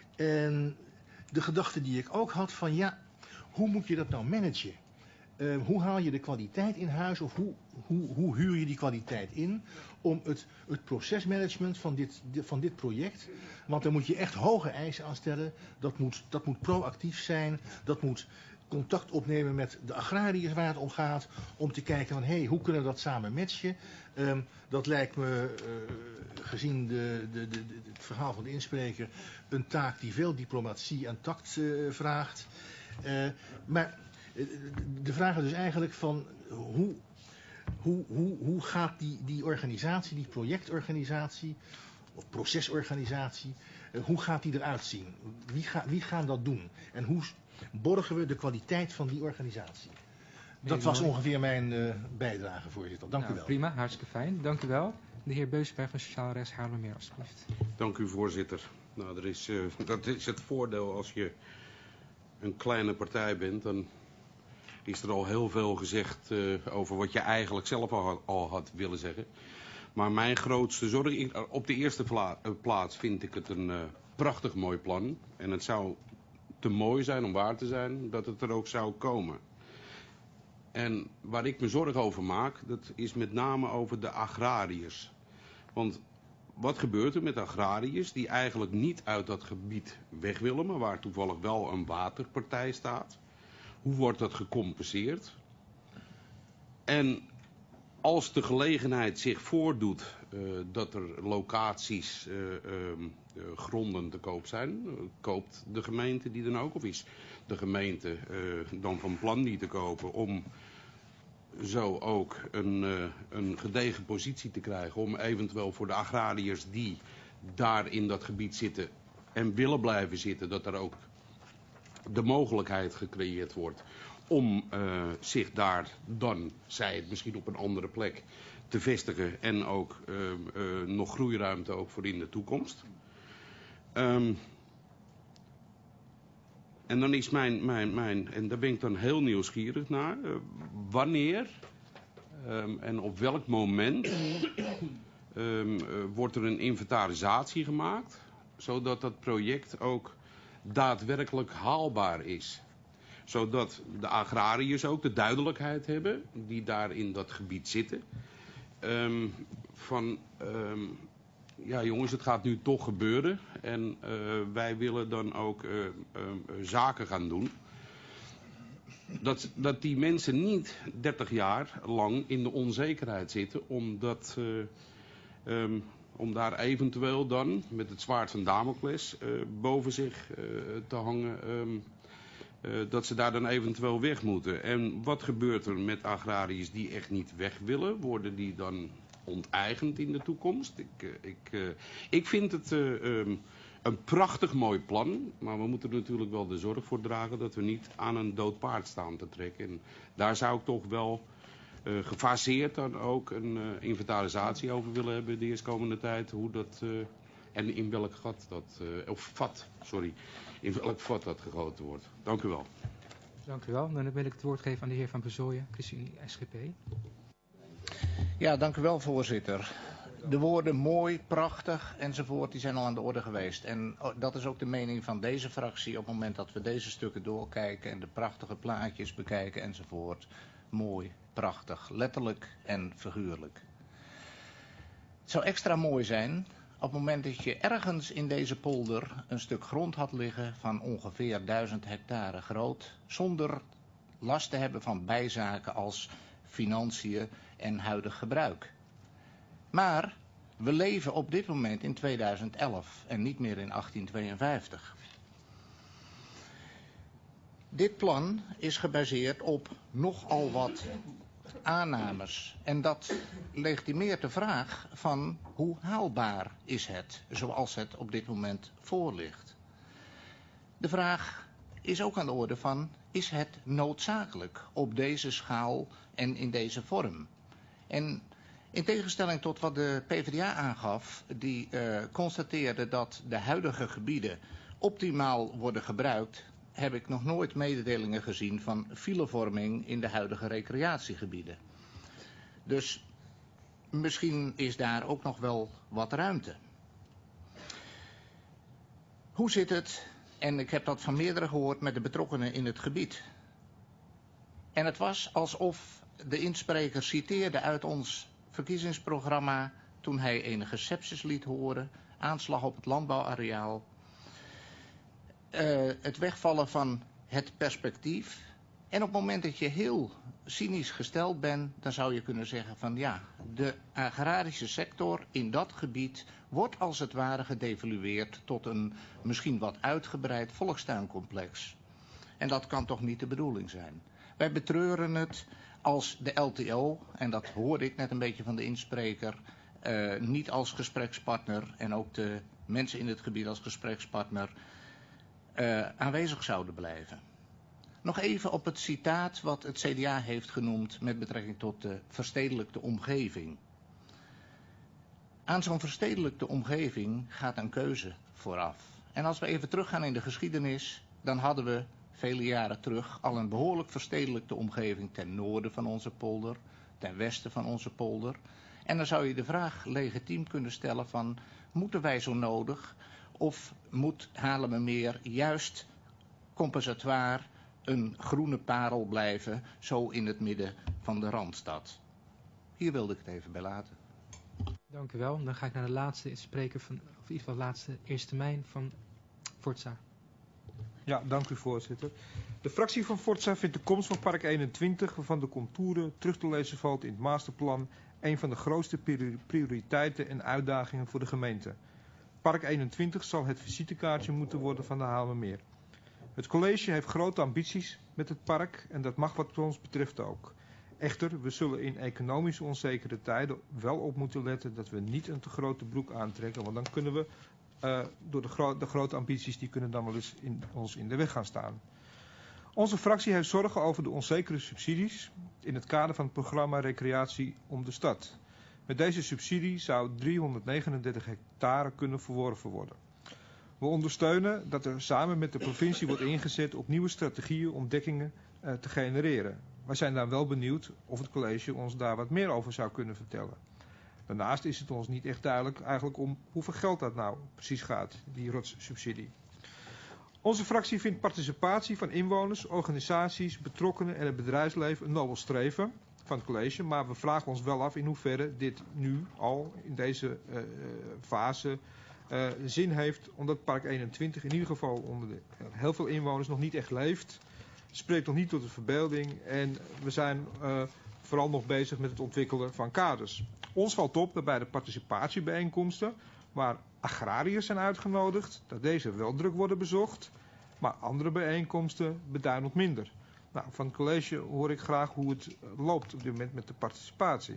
En de gedachte die ik ook had van, ja, hoe moet je dat nou managen? Uh, hoe haal je de kwaliteit in huis of hoe, hoe, hoe huur je die kwaliteit in om het, het procesmanagement van dit, van dit project, want daar moet je echt hoge eisen aan stellen, dat moet, dat moet proactief zijn, dat moet contact opnemen met de agrariërs waar het om gaat, om te kijken van, hé, hey, hoe kunnen we dat samen matchen? Um, dat lijkt me, uh, gezien de, de, de, de, het verhaal van de inspreker, een taak die veel diplomatie en tact uh, vraagt. Uh, maar de vraag is dus eigenlijk van, hoe, hoe, hoe, hoe gaat die, die organisatie, die projectorganisatie, of procesorganisatie, uh, hoe gaat die eruit zien? Wie, ga, wie gaan dat doen? En hoe borgen we de kwaliteit van die organisatie? Dat was ongeveer mijn uh, bijdrage, voorzitter. Dank nou, u wel. Prima, hartstikke fijn. Dank u wel. De heer Beusberg van Sociaal Rechts Haarlemmermeer, alstublieft. Dank u, voorzitter. Nou, er is, uh, dat is het voordeel als je een kleine partij bent, dan is er al heel veel gezegd uh, over wat je eigenlijk zelf al had, al had willen zeggen. Maar mijn grootste zorg, ik, op de eerste pla uh, plaats vind ik het een uh, prachtig mooi plan. En het zou te mooi zijn om waar te zijn, dat het er ook zou komen. En waar ik me zorgen over maak, dat is met name over de agrariërs. Want wat gebeurt er met agrariërs die eigenlijk niet uit dat gebied weg willen, maar waar toevallig wel een waterpartij staat? Hoe wordt dat gecompenseerd? En als de gelegenheid zich voordoet uh, dat er locaties, uh, uh, uh, gronden te koop zijn, uh, koopt de gemeente die dan ook? Of is de gemeente uh, dan van plan die te kopen om zo ook een, uh, een gedegen positie te krijgen om eventueel voor de agrariërs die daar in dat gebied zitten en willen blijven zitten, dat er ook de mogelijkheid gecreëerd wordt om uh, zich daar dan, zij het misschien op een andere plek, te vestigen en ook uh, uh, nog groeiruimte ook voor in de toekomst. Um, en dan is mijn, mijn, mijn, en daar ben ik dan heel nieuwsgierig naar, uh, wanneer um, en op welk moment um, uh, wordt er een inventarisatie gemaakt, zodat dat project ook daadwerkelijk haalbaar is. Zodat de agrariërs ook de duidelijkheid hebben, die daar in dat gebied zitten, um, van um, ja jongens, het gaat nu toch gebeuren. En uh, wij willen dan ook uh, uh, zaken gaan doen. Dat, dat die mensen niet dertig jaar lang in de onzekerheid zitten. Omdat, uh, um, om daar eventueel dan met het zwaard van Damocles uh, boven zich uh, te hangen. Um, uh, dat ze daar dan eventueel weg moeten. En wat gebeurt er met agrariërs die echt niet weg willen? Worden die dan onteigend in de toekomst? Ik, uh, ik, uh, ik vind het uh, um, een prachtig mooi plan. Maar we moeten er natuurlijk wel de zorg voor dragen dat we niet aan een dood paard staan te trekken. En daar zou ik toch wel uh, gefaseerd dan ook een uh, inventarisatie over willen hebben de eerstkomende tijd. Hoe dat uh, en in welk gat dat, uh, of vat, sorry, in welk vat dat gegoten wordt. Dank u wel. Dank u wel. Dan wil ik het woord geven aan de heer Van Bezooijen, ChristenUnie S G P. Ja, dank u wel, voorzitter. De woorden mooi, prachtig enzovoort, die zijn al aan de orde geweest. En dat is ook de mening van deze fractie op het moment dat we deze stukken doorkijken en de prachtige plaatjes bekijken enzovoort. Mooi, prachtig, letterlijk en figuurlijk. Het zou extra mooi zijn op het moment dat je ergens in deze polder een stuk grond had liggen van ongeveer duizend hectare groot, zonder last te hebben van bijzaken als financiën en huidig gebruik. Maar we leven op dit moment in tweeduizend elf en niet meer in achttien tweeënvijftig. Dit plan is gebaseerd op nogal wat aannames. En dat legitimeert de vraag van hoe haalbaar is het, zoals het op dit moment voor ligt. De vraag is ook aan de orde van, is het noodzakelijk op deze schaal en in deze vorm? En in tegenstelling tot wat de PvdA aangaf, die uh, constateerde dat de huidige gebieden optimaal worden gebruikt, heb ik nog nooit mededelingen gezien van filevorming in de huidige recreatiegebieden. Dus misschien is daar ook nog wel wat ruimte. Hoe zit het, en ik heb dat van meerdere gehoord, met de betrokkenen in het gebied? En het was alsof de inspreker citeerde uit ons verkiezingsprogramma toen hij enige sepsis liet horen, aanslag op het landbouwareaal, uh, het wegvallen van het perspectief. En op het moment dat je heel cynisch gesteld bent, dan zou je kunnen zeggen van ja, de agrarische sector in dat gebied wordt als het ware gedevalueerd tot een misschien wat uitgebreid volkstuincomplex. En dat kan toch niet de bedoeling zijn. Wij betreuren het als de L T O, en dat hoorde ik net een beetje van de inspreker, uh, niet als gesprekspartner en ook de mensen in het gebied als gesprekspartner uh, aanwezig zouden blijven. Nog even op het citaat wat het C D A heeft genoemd met betrekking tot de verstedelijkte omgeving. Aan zo'n verstedelijkte omgeving gaat een keuze vooraf. En als we even teruggaan in de geschiedenis, dan hadden we vele jaren terug al een behoorlijk verstedelijkte omgeving ten noorden van onze polder, ten westen van onze polder. En dan zou je de vraag legitiem kunnen stellen van, moeten wij zo nodig of moet Haarlemmermeer juist compensatoire een groene parel blijven, zo in het midden van de Randstad? Hier wilde ik het even bij laten. Dank u wel. Dan ga ik naar de laatste spreker van, of in ieder geval de laatste eerste termijn van Forza. Ja, dank u voorzitter. De fractie van Forza vindt de komst van Park eenentwintig, waarvan de contouren terug te lezen valt in het masterplan, een van de grootste prioriteiten en uitdagingen voor de gemeente. Park eenentwintig zal het visitekaartje moeten worden van de Haarlemmermeer. Het college heeft grote ambities met het park en dat mag wat ons betreft ook. Echter, we zullen in economisch onzekere tijden wel op moeten letten dat we niet een te grote broek aantrekken, want dan kunnen we uh, door de, gro de grote ambities die kunnen dan wel eens in, ons in de weg gaan staan. Onze fractie heeft zorgen over de onzekere subsidies in het kader van het programma Recreatie om de Stad. Met deze subsidie zou driehonderdnegenendertig hectare kunnen verworven worden. We ondersteunen dat er samen met de provincie wordt ingezet op nieuwe strategieën om dekkingen uh, te genereren. Wij zijn dan wel benieuwd of het college ons daar wat meer over zou kunnen vertellen. Daarnaast is het ons niet echt duidelijk eigenlijk om hoeveel geld dat nou precies gaat, die rotssubsidie. Onze fractie vindt participatie van inwoners, organisaties, betrokkenen en het bedrijfsleven een nobel streven. van het college. Maar we vragen ons wel af in hoeverre dit nu al in deze uh, fase uh, zin heeft. Omdat Park eenentwintig in ieder geval onder de, uh, heel veel inwoners nog niet echt leeft. Spreekt nog niet tot de verbeelding. En we zijn uh, vooral nog bezig met het ontwikkelen van kaders. Ons valt op dat bij de participatiebijeenkomsten, waar agrariërs zijn uitgenodigd, dat deze wel druk worden bezocht. Maar andere bijeenkomsten beduidend minder. Nou, van het college hoor ik graag hoe het loopt op dit moment met de participatie.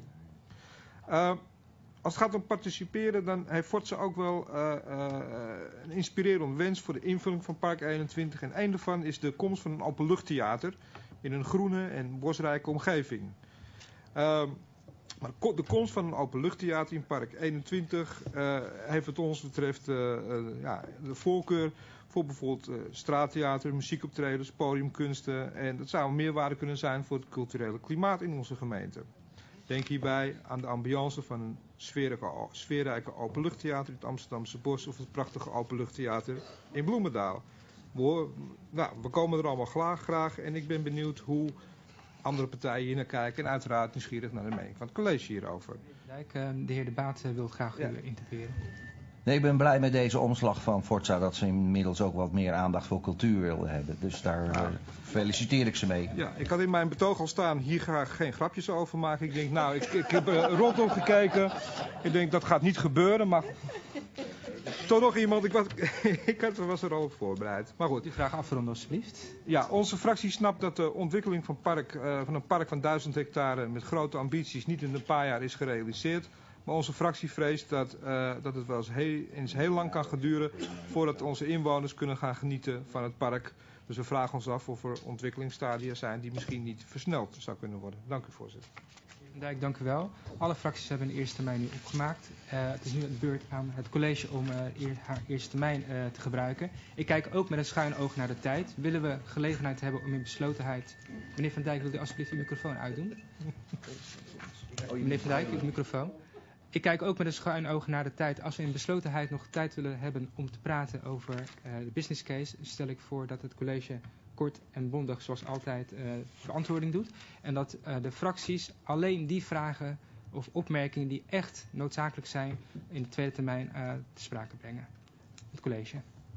Uh, als het gaat om participeren, dan heeft Forza ook wel uh, uh, een inspirerende wens voor de invulling van Park eenentwintig. En een daarvan is de komst van een openluchttheater in een groene en bosrijke omgeving. Uh, maar de komst van een openluchttheater in Park eenentwintig uh, heeft wat ons betreft uh, uh, ja, de voorkeur voor bijvoorbeeld uh, straattheater, muziekoptredens, podiumkunsten. En dat zou een meerwaarde kunnen zijn voor het culturele klimaat in onze gemeente. Denk hierbij aan de ambiance van een sfeerrijke, sfeerrijke openluchttheater in het Amsterdamse Bos of het prachtige openluchttheater in Bloemendaal. We, nou, we komen er allemaal graag, graag en ik ben benieuwd hoe andere partijen hier naar kijken. En uiteraard nieuwsgierig naar de mening van het college hierover. Dijk, de heer De Baat wil graag ja. u interpelleren. Nee, ik ben blij met deze omslag van Forza dat ze inmiddels ook wat meer aandacht voor cultuur wilden hebben. Dus daar ja. uh, feliciteer ik ze mee. Ja, ik had in mijn betoog al staan, hier ga ik geen grapjes over maken. Ik denk, nou, ik, ik heb uh, rondom gekeken. Ik denk, dat gaat niet gebeuren, maar toch nog iemand, ik was, ik was er al op voorbereid. Maar goed. U graag afronden alsjeblieft. Ja, onze fractie snapt dat de ontwikkeling van, park, uh, van een park van duizend hectare met grote ambities niet in een paar jaar is gerealiseerd. Maar onze fractie vreest dat, uh, dat het wel eens heel, eens heel lang kan geduren voordat onze inwoners kunnen gaan genieten van het park. Dus we vragen ons af of er ontwikkelingsstadia zijn die misschien niet versneld zou kunnen worden. Dank u, voorzitter. Dijk, dank u wel. Alle fracties hebben een eerste termijn nu opgemaakt. Uh, het is nu de beurt aan het college om uh, eer, haar eerste termijn uh, te gebruiken. Ik kijk ook met een schuin oog naar de tijd. Willen we gelegenheid hebben om in beslotenheid... Meneer Van Dijk, wilt u alsjeblieft uw microfoon uitdoen? Meneer Van Dijk, uw microfoon. Ik kijk ook met een schuin oog naar de tijd. Als we in beslotenheid nog tijd willen hebben om te praten over uh, de business case, stel ik voor dat het college kort en bondig zoals altijd uh, verantwoording doet. En dat uh, de fracties alleen die vragen of opmerkingen die echt noodzakelijk zijn in de tweede termijn uh, te sprake brengen. Het college.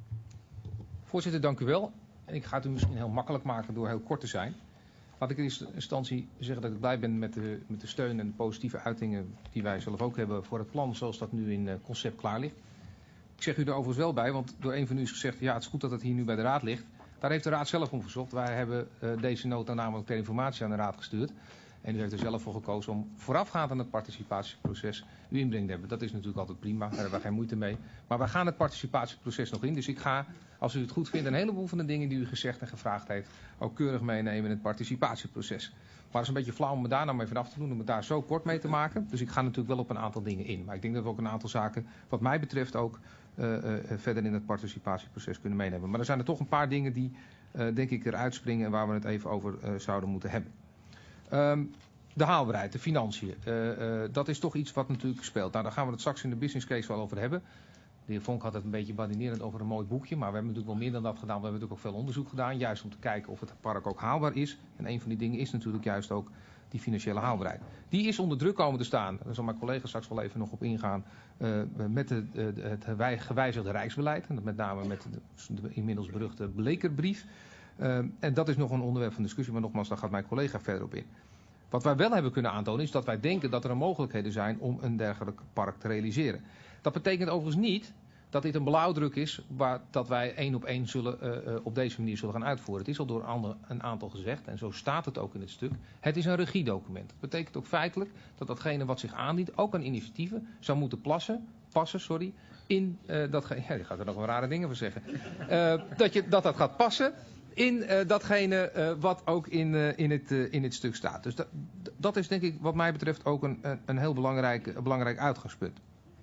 Voorzitter, dank u wel. Ik ga het u misschien heel makkelijk maken door heel kort te zijn. Laat ik in eerste instantie zeggen dat ik blij ben met de, met de steun en de positieve uitingen die wij zelf ook hebben voor het plan zoals dat nu in uh, concept klaar ligt. Ik zeg u er overigens wel bij, want door een van u is gezegd, ja, het is goed dat het hier nu bij de raad ligt. Daar heeft de raad zelf om verzocht. Wij hebben uh, deze nota namelijk ter informatie aan de raad gestuurd. En u heeft er zelf voor gekozen om voorafgaand aan het participatieproces uw inbreng te hebben. Dat is natuurlijk altijd prima, daar hebben we geen moeite mee. Maar wij gaan het participatieproces nog in. Dus ik ga, als u het goed vindt, een heleboel van de dingen die u gezegd en gevraagd heeft ook keurig meenemen in het participatieproces. Maar het is een beetje flauw om me daar nou mee vanaf te doen, om het daar zo kort mee te maken. Dus ik ga natuurlijk wel op een aantal dingen in. Maar ik denk dat we ook een aantal zaken, wat mij betreft, ook uh, uh, verder in het participatieproces kunnen meenemen. Maar er zijn er toch een paar dingen die, uh, denk ik, eruit springen en waar we het even over uh, zouden moeten hebben. Um, de haalbaarheid, de financiën, uh, uh, dat is toch iets wat natuurlijk speelt. Nou, daar gaan we het straks in de business case wel over hebben. De heer Vonk had het een beetje badinerend over een mooi boekje, maar we hebben natuurlijk wel meer dan dat gedaan. We hebben natuurlijk ook veel onderzoek gedaan, juist om te kijken of het park ook haalbaar is. En een van die dingen is natuurlijk juist ook die financiële haalbaarheid. Die is onder druk komen te staan, daar zal mijn collega straks wel even nog op ingaan, uh, met de, de, het gewijzigde Rijksbeleid. En dat met name met de, de inmiddels beruchte Blekerbrief. Uh, en dat is nog een onderwerp van discussie, maar nogmaals, daar gaat mijn collega verder op in. Wat wij wel hebben kunnen aantonen is dat wij denken dat er mogelijkheden zijn om een dergelijk park te realiseren. Dat betekent overigens niet dat dit een blauwdruk is waar, dat wij één op één zullen, uh, uh, op deze manier zullen gaan uitvoeren. Het is al door een, ander, een aantal gezegd en zo staat het ook in het stuk. Het is een regiedocument. Dat betekent ook feitelijk dat datgene wat zich aandient, ook aan initiatieven, zou moeten plassen, passen sorry, in uh, datgene... Ja, die gaat er nog wel rare dingen voor zeggen. Uh, dat, je, dat dat gaat passen in uh, datgene uh, wat ook in, uh, in, het, uh, in het stuk staat. Dus dat, dat is denk ik wat mij betreft ook een, een heel belangrijk, een belangrijk uitgangspunt.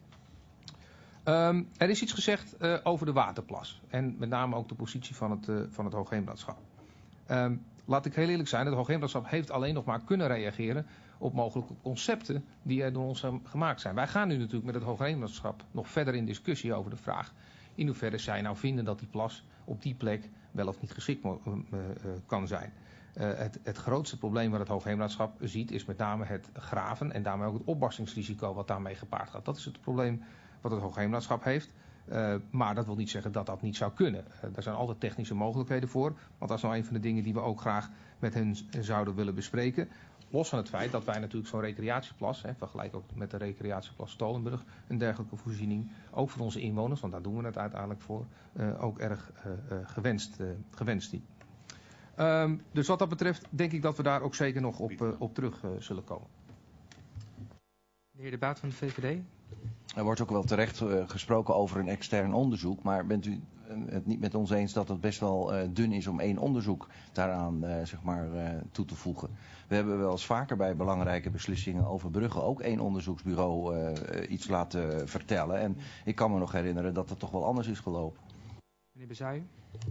Um, er is iets gezegd uh, over de waterplas. En met name ook de positie van het, uh, van het Hoogheemraadschap. Um, laat ik heel eerlijk zijn, het Hoogheemraadschap heeft alleen nog maar kunnen reageren op mogelijke concepten die er door ons gemaakt zijn. Wij gaan nu natuurlijk met het Hoogheemraadschap nog verder in discussie over de vraag in hoeverre zij nou vinden dat die plas op die plek wel of niet geschikt uh, uh, kan zijn. Uh, het, het grootste probleem wat het Hoogheemraadschap ziet is met name het graven en daarmee ook het opbarstingsrisico wat daarmee gepaard gaat. Dat is het probleem wat het Hoogheemraadschap heeft. Uh, maar dat wil niet zeggen dat dat niet zou kunnen. Uh, daar zijn altijd technische mogelijkheden voor. Want dat is nou een van de dingen die we ook graag met hen zouden willen bespreken. Los van het feit dat wij natuurlijk zo'n recreatieplas, hè, vergelijk ook met de recreatieplas Stolenburg, een dergelijke voorziening, ook voor onze inwoners, want daar doen we het uiteindelijk voor, uh, ook erg uh, uh, gewenst, uh, gewenst die. Um, dus wat dat betreft denk ik dat we daar ook zeker nog op, uh, op terug uh, zullen komen. De heer De Baat van de V V D. Er wordt ook wel terecht uh, gesproken over een extern onderzoek, maar bent u het niet met ons eens dat het best wel uh, dun is om één onderzoek daaraan uh, zeg maar, uh, toe te voegen? We hebben wel eens vaker bij belangrijke beslissingen over bruggen ook één onderzoeksbureau uh, iets laten vertellen. En ik kan me nog herinneren dat het toch wel anders is gelopen. Meneer Bezuijen.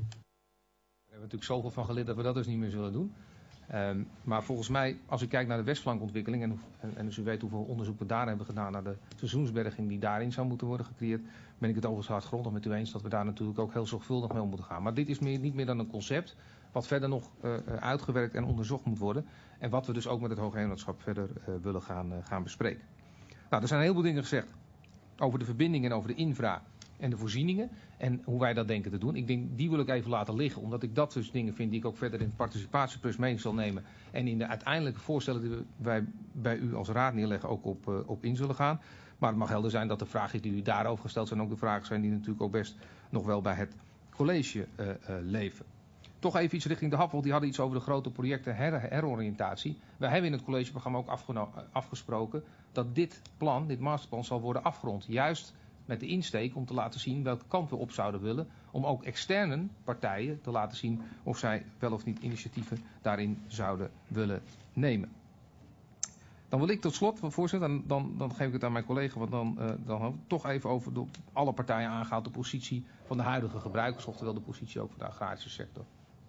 We hebben natuurlijk zoveel van geleerd dat we dat dus niet meer zullen doen. Um, maar volgens mij, als ik kijk naar de Westflankontwikkeling en, en, en dus u weet hoeveel onderzoek we daar hebben gedaan naar de seizoensberging die daarin zou moeten worden gecreëerd, ben ik het overigens hardgrondig met u eens dat we daar natuurlijk ook heel zorgvuldig mee om moeten gaan. Maar dit is meer, niet meer dan een concept wat verder nog uh, uitgewerkt en onderzocht moet worden en wat we dus ook met het Hoogheemraadschap verder uh, willen gaan, uh, gaan bespreken. Nou, er zijn een heleboel dingen gezegd over de verbinding en over de infra en de voorzieningen en hoe wij dat denken te doen. Ik denk, die wil ik even laten liggen, omdat ik dat dus dingen vind die ik ook verder in het participatieproject mee zal nemen en in de uiteindelijke voorstellen die wij bij u als raad neerleggen ook op, uh, op in zullen gaan. Maar het mag helder zijn dat de vragen die u daarover gesteld zijn ook de vragen zijn die natuurlijk ook best nog wel bij het college uh, uh, leven. Toch even iets richting de H A P, want die hadden iets over de grote projecten her heroriëntatie. Wij hebben in het collegeprogramma ook afgesproken dat dit plan, dit masterplan, zal worden afgerond. Juist met de insteek om te laten zien welke kant we op zouden willen. Om ook externe partijen te laten zien of zij wel of niet initiatieven daarin zouden willen nemen. Dan wil ik tot slot, voorzitter, dan, dan, dan geef ik het aan mijn collega, want dan, uh, dan hebben we toch even over de, alle partijen aangehaald de positie van de huidige gebruikers, oftewel de positie ook van de agrarische sector.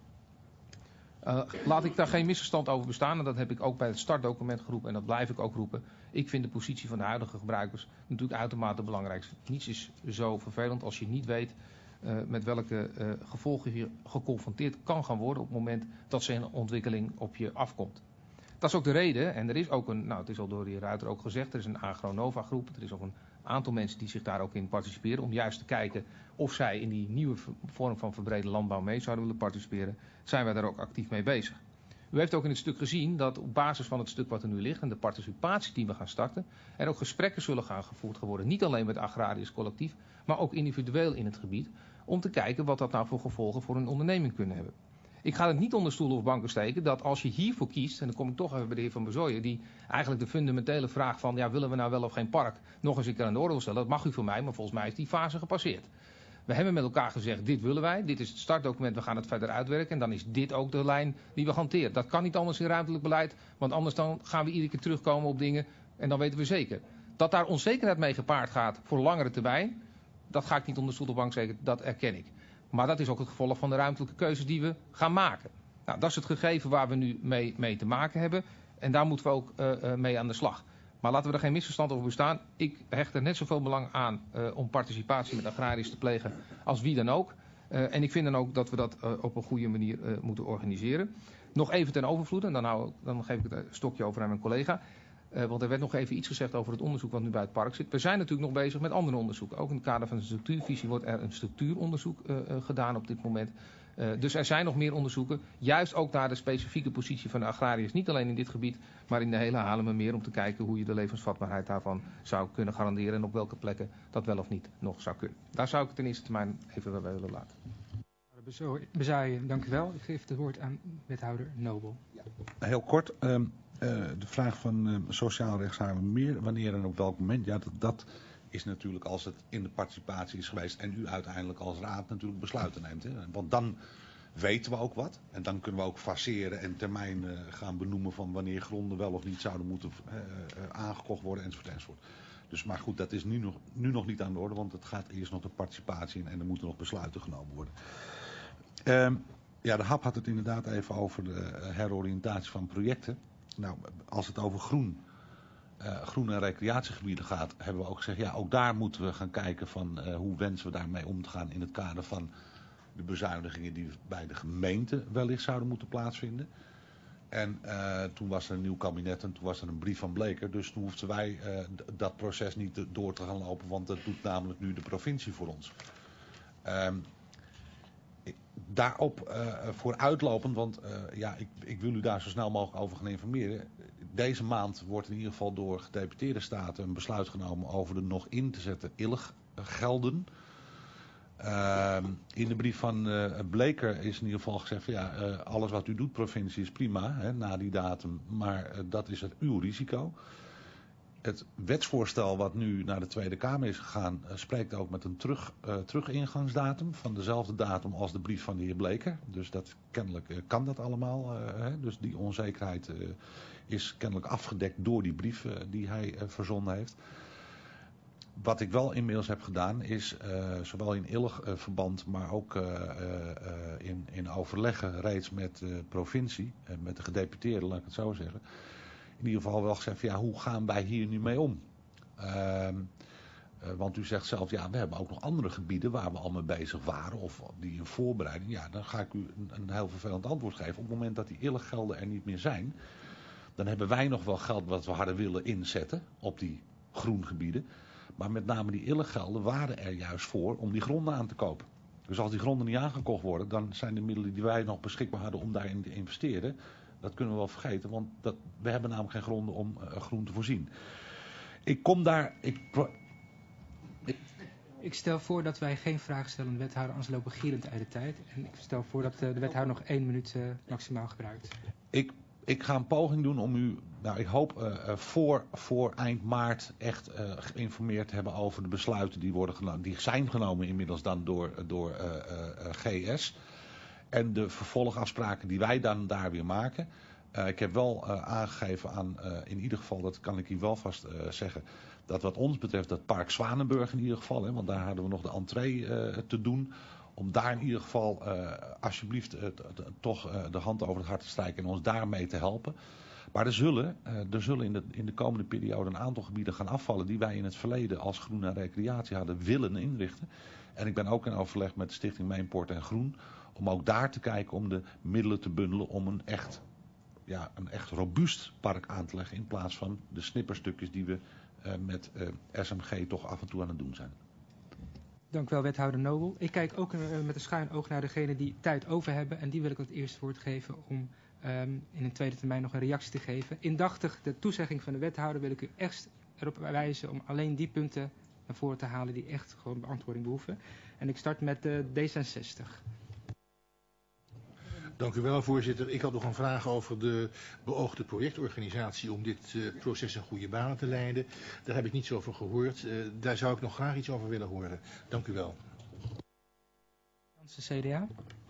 Uh, laat ik daar geen misverstand over bestaan, en dat heb ik ook bij het startdocument geroepen en dat blijf ik ook roepen. Ik vind de positie van de huidige gebruikers natuurlijk uitermate belangrijk. Niets is zo vervelend als je niet weet uh, met welke uh, gevolgen je geconfronteerd kan gaan worden op het moment dat zo'n ontwikkeling op je afkomt. Dat is ook de reden, en er is ook een, nou het is al door de heer Ruiter ook gezegd, er is een Agronova groep, er is ook een aantal mensen die zich daar ook in participeren, om juist te kijken of zij in die nieuwe vorm van verbrede landbouw mee zouden willen participeren, zijn wij daar ook actief mee bezig. U heeft ook in het stuk gezien dat op basis van het stuk wat er nu ligt en de participatie die we gaan starten, er ook gesprekken zullen gaan gevoerd worden, niet alleen met het agrarisch collectief, maar ook individueel in het gebied, om te kijken wat dat nou voor gevolgen voor een onderneming kunnen hebben. Ik ga het niet onder stoelen of banken steken dat als je hiervoor kiest, en dan kom ik toch even bij de heer Van Bezooyen, die eigenlijk de fundamentele vraag van, ja, willen we nou wel of geen park, nog eens een keer aan de orde wil stellen, dat mag u voor mij, maar volgens mij is die fase gepasseerd. We hebben met elkaar gezegd, dit willen wij, dit is het startdocument, we gaan het verder uitwerken en dan is dit ook de lijn die we hanteren. Dat kan niet anders in ruimtelijk beleid, want anders dan gaan we iedere keer terugkomen op dingen en dan weten we zeker. Dat daar onzekerheid mee gepaard gaat voor langere termijn, dat ga ik niet onder stoel of bank steken, dat erken ik. Maar dat is ook het gevolg van de ruimtelijke keuzes die we gaan maken. Nou, dat is het gegeven waar we nu mee, mee te maken hebben. En daar moeten we ook uh, uh, mee aan de slag. Maar laten we er geen misverstand over bestaan. Ik hecht er net zoveel belang aan uh, om participatie met agrariërs te plegen als wie dan ook. Uh, en ik vind dan ook dat we dat uh, op een goede manier uh, moeten organiseren. Nog even ten overvloede, en dan, hou, dan geef ik het stokje over aan mijn collega. Uh, want er werd nog even iets gezegd over het onderzoek wat nu bij het park zit. We zijn natuurlijk nog bezig met andere onderzoeken. Ook in het kader van de structuurvisie wordt er een structuuronderzoek uh, uh, gedaan op dit moment. Uh, dus er zijn nog meer onderzoeken. Juist ook naar de specifieke positie van de agrariërs. Niet alleen in dit gebied, maar in de hele Haarlemmermeer. Om te kijken hoe je de levensvatbaarheid daarvan zou kunnen garanderen. En op welke plekken dat wel of niet nog zou kunnen. Daar zou ik het in eerste termijn even bij willen laten. Bezuijen, dank u wel. Ik geef het woord aan wethouder Nobel. Ja. Heel kort. Um... Uh, de vraag van uh, sociaal rechtshaarlemmermeer, wanneer en op welk moment, ja, dat, dat is natuurlijk als het in de participatie is geweest en u uiteindelijk als raad natuurlijk besluiten neemt. Hè. Want dan weten we ook wat en dan kunnen we ook faceren en termijn uh, gaan benoemen van wanneer gronden wel of niet zouden moeten uh, uh, aangekocht worden enzovoort enzovoort. Dus maar goed, dat is nu nog, nu nog niet aan de orde, want het gaat eerst nog de participatie in en er moeten nog besluiten genomen worden. Uh, ja, de H A P had het inderdaad even over de heroriëntatie van projecten. Nou, als het over groen, uh, groen en recreatiegebieden gaat, hebben we ook gezegd, ja, ook daar moeten we gaan kijken van uh, hoe wensen we daarmee om te gaan in het kader van de bezuinigingen die bij de gemeente wellicht zouden moeten plaatsvinden. En uh, toen was er een nieuw kabinet en toen was er een brief van Bleker. Dus toen hoefden wij uh, d- dat proces niet te, door te gaan lopen, want dat doet namelijk nu de provincie voor ons. Um, ik, daarop uh, vooruitlopend, want uh, ja, ik, ik wil u daar zo snel mogelijk over gaan informeren. Deze maand wordt in ieder geval door gedeputeerde staten een besluit genomen over de nog in te zetten illeggelden. Uh, in de brief van uh, Bleker is in ieder geval gezegd van ja, uh, alles wat u doet provincie is prima, hè, na die datum, maar uh, dat is het uw risico. Het wetsvoorstel wat nu naar de Tweede Kamer is gegaan, uh, spreekt ook met een terug, uh, terugingangsdatum van dezelfde datum als de brief van de heer Bleker. Dus dat, kennelijk uh, kan dat allemaal. Uh, hè, dus die onzekerheid uh, is kennelijk afgedekt door die brief uh, die hij uh, verzonden heeft. Wat ik wel inmiddels heb gedaan is, uh, zowel in illig uh, verband, maar ook uh, uh, in, in overleggen reeds met de provincie, uh, met de gedeputeerden, laat ik het zo zeggen. In ieder geval wel gezegd van ja, hoe gaan wij hier nu mee om? Uh, uh, want u zegt zelf, ja, we hebben ook nog andere gebieden waar we al mee bezig waren of die in voorbereiding. Ja, dan ga ik u een, een heel vervelend antwoord geven. Op het moment dat die illeggelden er niet meer zijn, dan hebben wij nog wel geld wat we hadden willen inzetten op die groengebieden. Maar met name die illeggelden waren er juist voor om die gronden aan te kopen. Dus als die gronden niet aangekocht worden, dan zijn de middelen die wij nog beschikbaar hadden om daarin te investeren, dat kunnen we wel vergeten, want dat, we hebben namelijk geen gronden om uh, groen te voorzien. Ik kom daar... Ik, ik... ik stel voor dat wij geen vragen stellen aan de wethouder, anders lopen we gierend uit de tijd. En ik stel voor dat uh, de wethouder nog één minuut uh, maximaal gebruikt. Ik... Ik ga een poging doen om u, nou ik hoop uh, voor, voor eind maart echt uh, geïnformeerd te hebben over de besluiten die, worden genomen, die zijn genomen inmiddels dan door, door uh, uh, G S. En de vervolgafspraken die wij dan daar weer maken. Uh, ik heb wel uh, aangegeven aan, uh, in ieder geval, dat kan ik hier wel vast uh, zeggen, dat wat ons betreft dat Park Zwanenburg in ieder geval, hè, want daar hadden we nog de entree uh, te doen. Om daar in ieder geval uh, alsjeblieft uh, t- t- toch uh, de hand over het hart te strijken en ons daarmee te helpen. Maar er zullen, uh, er zullen in, de, in de komende periode een aantal gebieden gaan afvallen die wij in het verleden als groen en recreatie hadden willen inrichten. En ik ben ook in overleg met de Stichting Meenpoort en Groen om ook daar te kijken om de middelen te bundelen om een echt, ja, een echt robuust park aan te leggen in plaats van de snipperstukjes die we uh, met uh, S M G toch af en toe aan het doen zijn. Dank u wel, wethouder Nobel. Ik kijk ook uh, met een schuin oog naar degenen die tijd over hebben. En die wil ik het eerst woord geven om um, in een tweede termijn nog een reactie te geven. Indachtig de toezegging van de wethouder wil ik u echt erop wijzen om alleen die punten naar voren te halen die echt gewoon beantwoording behoeven. En ik start met uh, D zesenzestig. Dank u wel, voorzitter. Ik had nog een vraag over de beoogde projectorganisatie om dit uh, proces in goede banen te leiden. Daar heb ik niets over gehoord. Uh, daar zou ik nog graag iets over willen horen. Dank u wel. Janssen, C D A.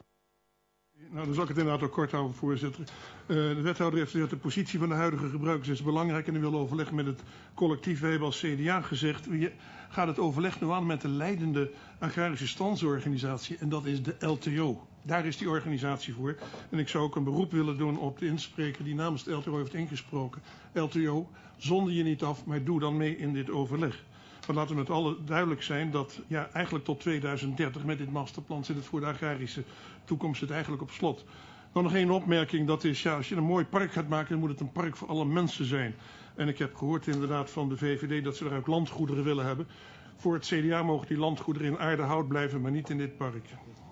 Nou, dan zal ik het inderdaad ook kort houden, voorzitter. Uh, de wethouder heeft gezegd, de positie van de huidige gebruikers is belangrijk en u wil overleggen met het collectief. Wij hebben als C D A gezegd, je gaat het overleg nu aan met de leidende agrarische standsorganisatie en dat is de L T O. Daar is die organisatie voor. En ik zou ook een beroep willen doen op de inspreker die namens de L T O heeft ingesproken. L T O, zonder je niet af, maar doe dan mee in dit overleg. Maar laten we met alle duidelijk zijn dat ja, eigenlijk tot tweeduizend dertig met dit masterplan zit het voor de agrarische toekomst zit eigenlijk op slot. Dan nog één opmerking, dat is ja, als je een mooi park gaat maken, dan moet het een park voor alle mensen zijn. En ik heb gehoord inderdaad van de V V D dat ze er ook landgoederen willen hebben. Voor het C D A mogen die landgoederen in Aardehout blijven, maar niet in dit park.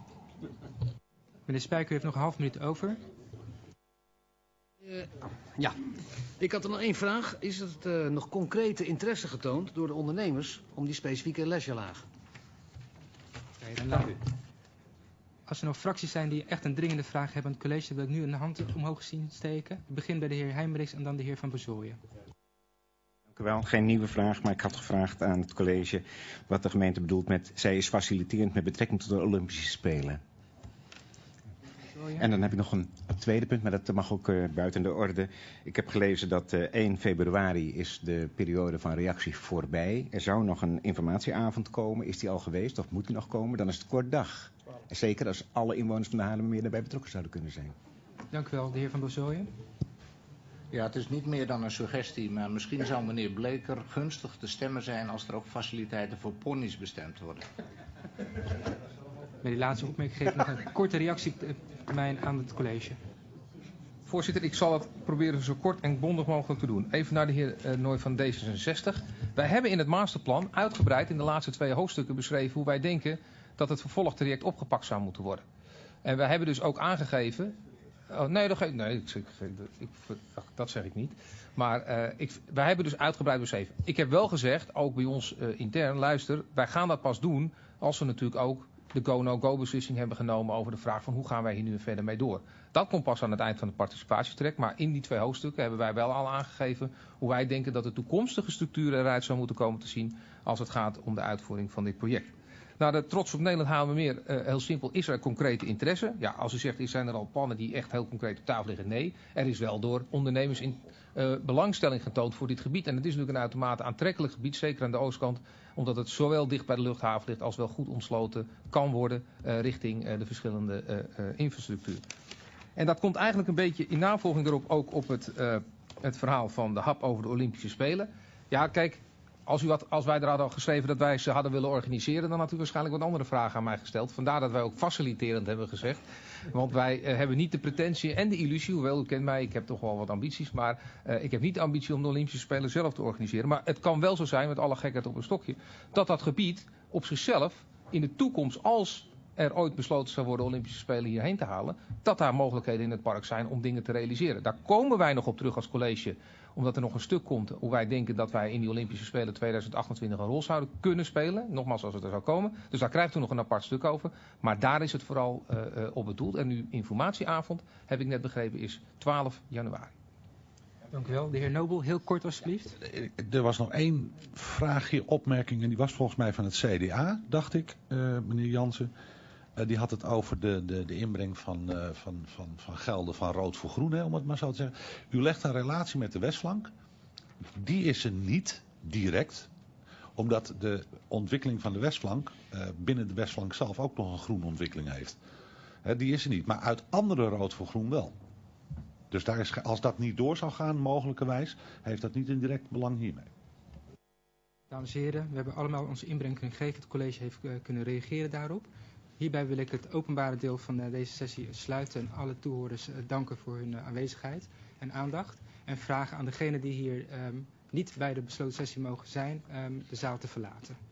Meneer Spijker heeft nog een half minuut over. Uh, ja, ik had er nog één vraag. Is er uh, nog concrete interesse getoond door de ondernemers om die specifieke lesjelaag? Okay, dan laat u. Als er nog fracties zijn die echt een dringende vraag hebben aan het college, wil ik nu een hand omhoog zien steken. Ik begin bij de heer Heijmerichs en dan de heer Van Bezooyen. Dank u wel. Geen nieuwe vraag, maar ik had gevraagd aan het college wat de gemeente bedoelt met zij is faciliterend met betrekking tot de Olympische Spelen. En dan heb ik nog een tweede punt, maar dat mag ook uh, buiten de orde. Ik heb gelezen dat uh, één februari is de periode van reactie voorbij. Er zou nog een informatieavond komen. Is die al geweest of moet die nog komen? Dan is het kort dag. En zeker als alle inwoners van de Haarlemmermeer daarbij betrokken zouden kunnen zijn. Dank u wel, de heer Van Bezooyen. Ja, het is niet meer dan een suggestie, maar misschien zou meneer Bleker gunstig te stemmen zijn als er ook faciliteiten voor ponies bestemd worden. bij die laatste opmerking geef ik nog een korte reactietermijn aan het college. Voorzitter, ik zal het proberen zo kort en bondig mogelijk te doen. Even naar de heer uh, Nooy van D zesenzestig. Wij hebben in het masterplan uitgebreid in de laatste twee hoofdstukken beschreven hoe wij denken dat het vervolgtraject opgepakt zou moeten worden. En wij hebben dus ook aangegeven... Oh, nee, dat, nee ik, ik, ik, dat zeg ik niet. Maar uh, ik, wij hebben dus uitgebreid beschreven. Ik heb wel gezegd, ook bij ons uh, intern, luister, wij gaan dat pas doen als we natuurlijk ook de go-no-go beslissing hebben genomen over de vraag van hoe gaan wij hier nu verder mee door. Dat komt pas aan het eind van het participatietraject, maar in die twee hoofdstukken hebben wij wel al aangegeven hoe wij denken dat de toekomstige structuur eruit zou moeten komen te zien als het gaat om de uitvoering van dit project. Nou, de Trots op Nederland halen we meer. Uh, heel simpel, is er concrete interesse? Ja, als u zegt, zijn er al plannen die echt heel concreet op tafel liggen? Nee, er is wel door ondernemers in uh, belangstelling getoond voor dit gebied. En het is natuurlijk een uitermate aantrekkelijk gebied, zeker aan de oostkant, omdat het zowel dicht bij de luchthaven ligt als wel goed ontsloten kan worden uh, richting uh, de verschillende uh, uh, infrastructuur. En dat komt eigenlijk een beetje in navolging erop ook op het, uh, het verhaal van de hap over de Olympische Spelen. Ja, kijk... Als, u had, als wij er hadden geschreven dat wij ze hadden willen organiseren, dan had u waarschijnlijk wat andere vragen aan mij gesteld. Vandaar dat wij ook faciliterend hebben gezegd. Want wij uh, hebben niet de pretentie en de illusie, hoewel u kent mij, ik heb toch wel wat ambities, maar uh, ik heb niet de ambitie om de Olympische Spelen zelf te organiseren. Maar het kan wel zo zijn, met alle gekheid op een stokje, dat dat gebied op zichzelf in de toekomst, als er ooit besloten zou worden Olympische Spelen hierheen te halen, dat daar mogelijkheden in het park zijn om dingen te realiseren. Daar komen wij nog op terug als college, omdat er nog een stuk komt hoe wij denken dat wij in die Olympische Spelen tweeduizend achtentwintig een rol zouden kunnen spelen. Nogmaals, als het er zou komen. Dus daar krijgt u nog een apart stuk over. Maar daar is het vooral uh, uh, op bedoeld. En uw informatieavond, heb ik net begrepen, is twaalf januari. Dank u wel. De heer Nobel, heel kort alsjeblieft. Er was nog één vraagje, opmerking, en die was volgens mij van het C D A, dacht ik, uh, meneer Jansen. Uh, die had het over de, de, de inbreng van, uh, van, van, van gelden van rood voor groen, hè, om het maar zo te zeggen. U legt een relatie met de westflank. Die is er niet direct, omdat de ontwikkeling van de westflank uh, binnen de westflank zelf ook nog een groene ontwikkeling heeft. Uh, die is er niet, maar uit andere rood voor groen wel. Dus daar is, als dat niet door zou gaan, mogelijkerwijs, heeft dat niet een direct belang hiermee. Dames en heren, we hebben allemaal onze inbreng kunnen geven. Het college heeft uh, kunnen reageren daarop. Hierbij wil ik het openbare deel van uh, deze sessie sluiten en alle toehoorders uh, danken voor hun uh, aanwezigheid en aandacht. En vragen aan degenen die hier um, niet bij de besloten sessie mogen zijn, um, de zaal te verlaten.